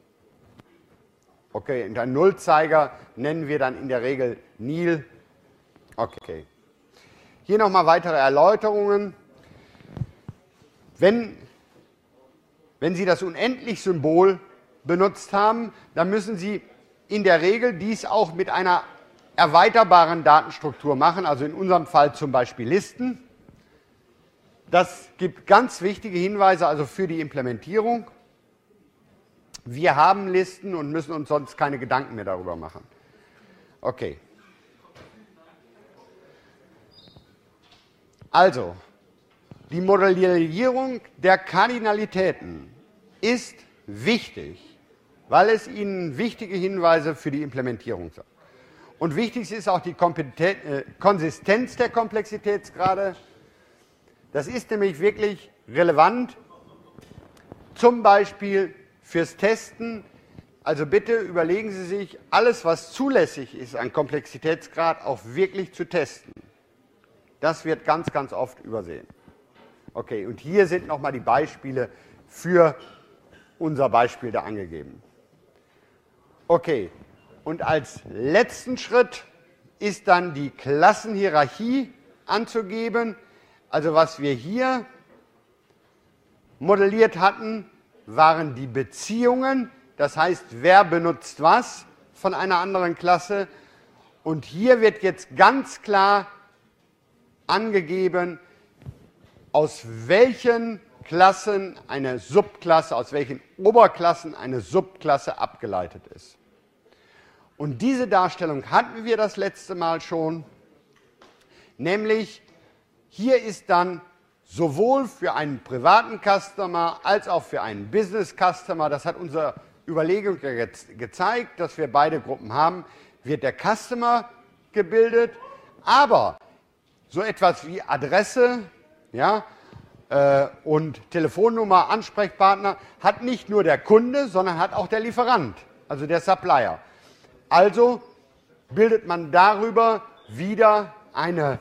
Okay, und einen Nullzeiger nennen wir dann in der Regel nil. Okay. Hier nochmal weitere Erläuterungen. Wenn, wenn Sie das Unendlich-Symbol benutzt haben, dann müssen Sie in der Regel dies auch mit einer erweiterbaren Datenstruktur machen, also in unserem Fall zum Beispiel Listen. Das gibt ganz wichtige Hinweise also für die Implementierung. Wir haben Listen und müssen uns sonst keine Gedanken mehr darüber machen. Okay. Also, die Modellierung der Kardinalitäten ist wichtig, weil es Ihnen wichtige Hinweise für die Implementierung sagt. Und wichtig ist auch die äh, Konsistenz der Komplexitätsgrade. Das ist nämlich wirklich relevant, zum Beispiel fürs Testen. Also bitte überlegen Sie sich, alles, was zulässig ist an Komplexitätsgrad, auch wirklich zu testen. Das wird ganz, ganz oft übersehen. Okay, und hier sind nochmal die Beispiele für unser Beispiel da angegeben. Okay. Und als letzten Schritt ist dann die Klassenhierarchie anzugeben. Also was wir hier modelliert hatten, waren die Beziehungen. Das heißt, wer benutzt was von einer anderen Klasse. Und hier wird jetzt ganz klar angegeben, aus welchen Klassen eine Subklasse, aus welchen Oberklassen eine Subklasse abgeleitet ist. Und diese Darstellung hatten wir das letzte Mal schon, nämlich hier ist dann sowohl für einen privaten Customer als auch für einen Business Customer, das hat unsere Überlegung jetzt gezeigt, dass wir beide Gruppen haben, wird der Customer gebildet, aber so etwas wie Adresse, ja, äh, und Telefonnummer, Ansprechpartner hat nicht nur der Kunde, sondern hat auch der Lieferant, also der Supplier. Also bildet man darüber wieder eine,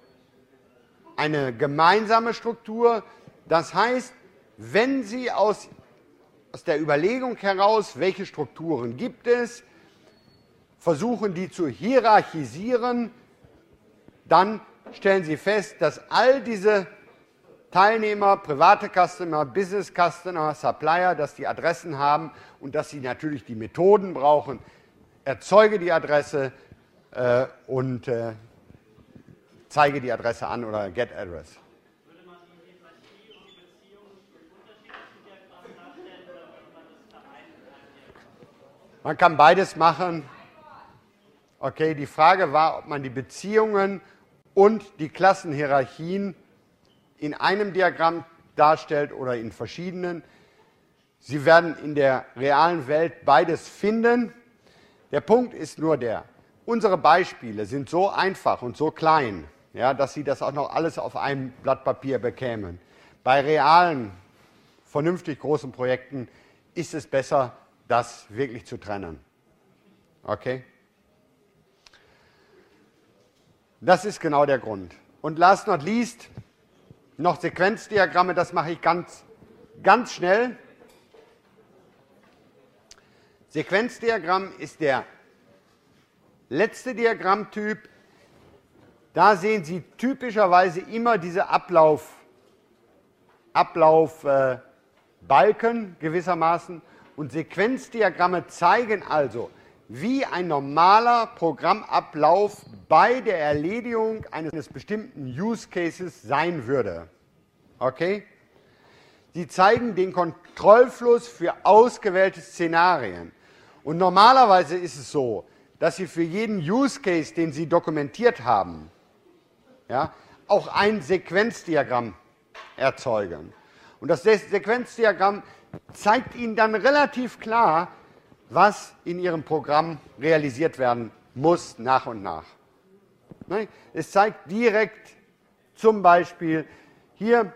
eine gemeinsame Struktur. Das heißt, wenn Sie aus, aus der Überlegung heraus, welche Strukturen gibt es, versuchen, die zu hierarchisieren, dann stellen Sie fest, dass all diese Teilnehmer, private Customer, Business Customer, Supplier, dass die Adressen haben und dass sie natürlich die Methoden brauchen, erzeuge die Adresse äh, und äh, zeige die Adresse an oder get address. Würde man die Hierarchie und die Beziehung in unterschiedlichen Diagrammen darstellen oder würde man das vereinen in einem Diagramm? Man kann beides machen. Okay, die Frage war, ob man die Beziehungen und die Klassenhierarchien in einem Diagramm darstellt oder in verschiedenen. Sie werden in der realen Welt beides finden. Der Punkt ist nur der, unsere Beispiele sind so einfach und so klein, ja, dass Sie das auch noch alles auf einem Blatt Papier bekämen. Bei realen, vernünftig großen Projekten ist es besser, das wirklich zu trennen. Okay? Das ist genau der Grund. Und last not least, noch Sequenzdiagramme, das mache ich ganz, ganz schnell. Sequenzdiagramm ist der letzte Diagrammtyp. Da sehen Sie typischerweise immer diese Ablauf, Ablaufbalken äh, gewissermaßen. Und Sequenzdiagramme zeigen also, wie ein normaler Programmablauf bei der Erledigung eines bestimmten Use Cases sein würde. Okay? Sie zeigen den Kontrollfluss für ausgewählte Szenarien. Und normalerweise ist es so, dass Sie für jeden Use Case, den Sie dokumentiert haben, ja, auch ein Sequenzdiagramm erzeugen. Und das Sequenzdiagramm zeigt Ihnen dann relativ klar, was in Ihrem Programm realisiert werden muss, nach und nach. Es zeigt direkt zum Beispiel hier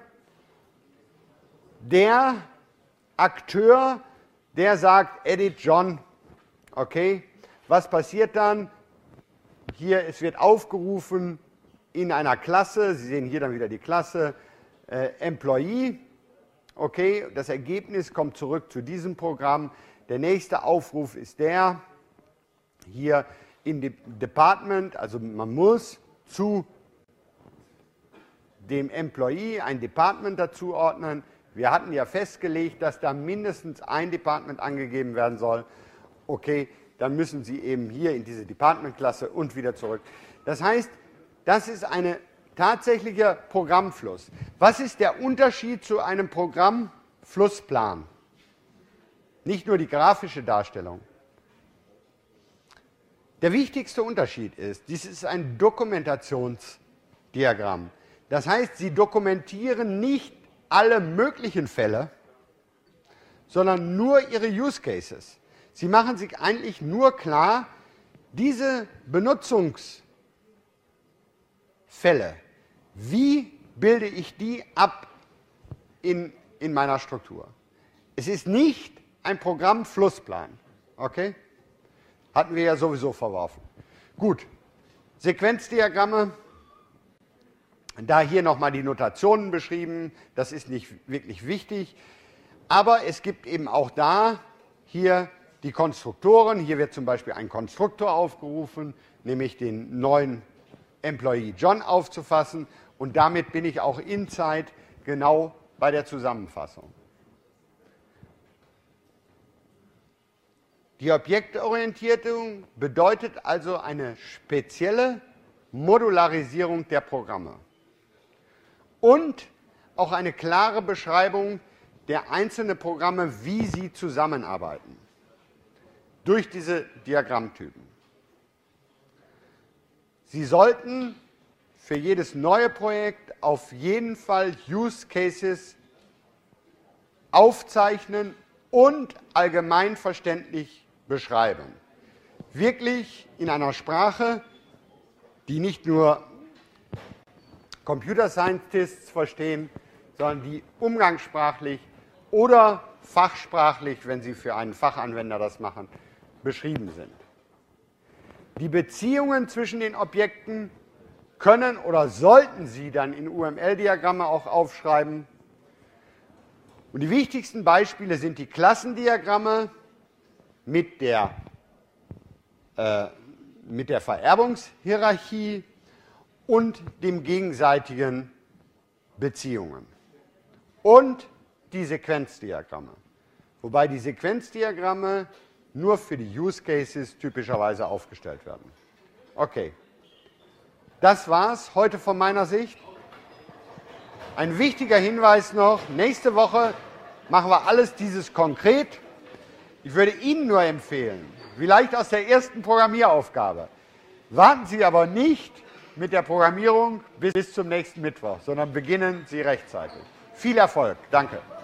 der Akteur, der sagt, Edit John, okay, was passiert dann? Hier, es wird aufgerufen in einer Klasse, Sie sehen hier dann wieder die Klasse, äh, Employee, okay, das Ergebnis kommt zurück zu diesem Programm. Der nächste Aufruf ist der, hier in dem Department, also man muss zu dem Employee ein Department dazuordnen. Wir hatten ja festgelegt, dass da mindestens ein Department angegeben werden soll. Okay, dann müssen Sie eben hier in diese Department-Klasse und wieder zurück. Das heißt, das ist ein tatsächlicher Programmfluss. Was ist der Unterschied zu einem Programmflussplan? Nicht nur die grafische Darstellung. Der wichtigste Unterschied ist, dies ist ein Dokumentationsdiagramm. Das heißt, Sie dokumentieren nicht alle möglichen Fälle, sondern nur Ihre Use Cases. Sie machen sich eigentlich nur klar, diese Benutzungsfälle, wie bilde ich die ab in, in meiner Struktur? Es ist nicht ein Programmflussplan. Okay? Hatten wir ja sowieso verworfen. Gut, Sequenzdiagramme. Da hier nochmal die Notationen beschrieben, das ist nicht wirklich wichtig. Aber es gibt eben auch da hier die Konstruktoren. Hier wird zum Beispiel ein Konstruktor aufgerufen, nämlich den neuen Employee John aufzufassen. Und damit bin ich auch in Zeit genau bei der Zusammenfassung. Die Objektorientierung bedeutet also eine spezielle Modularisierung der Programme und auch eine klare Beschreibung der einzelnen Programme, wie sie zusammenarbeiten, durch diese Diagrammtypen. Sie sollten für jedes neue Projekt auf jeden Fall Use Cases aufzeichnen und allgemeinverständlich beschreiben. Wirklich in einer Sprache, die nicht nur Computer Scientists verstehen, sondern die umgangssprachlich oder fachsprachlich, wenn Sie für einen Fachanwender das machen, beschrieben sind. Die Beziehungen zwischen den Objekten können oder sollten Sie dann in U M L-Diagramme auch aufschreiben. Und die wichtigsten Beispiele sind die Klassendiagramme mit der, äh, mit der Vererbungshierarchie und dem gegenseitigen Beziehungen. Und die Sequenzdiagramme. Wobei die Sequenzdiagramme nur für die Use Cases typischerweise aufgestellt werden. Okay. Das war's heute von meiner Sicht. Ein wichtiger Hinweis noch, nächste Woche machen wir alles dieses konkret. Ich würde Ihnen nur empfehlen, vielleicht aus der ersten Programmieraufgabe, warten Sie aber nicht mit der Programmierung bis zum nächsten Mittwoch, sondern beginnen Sie rechtzeitig. Viel Erfolg. Danke.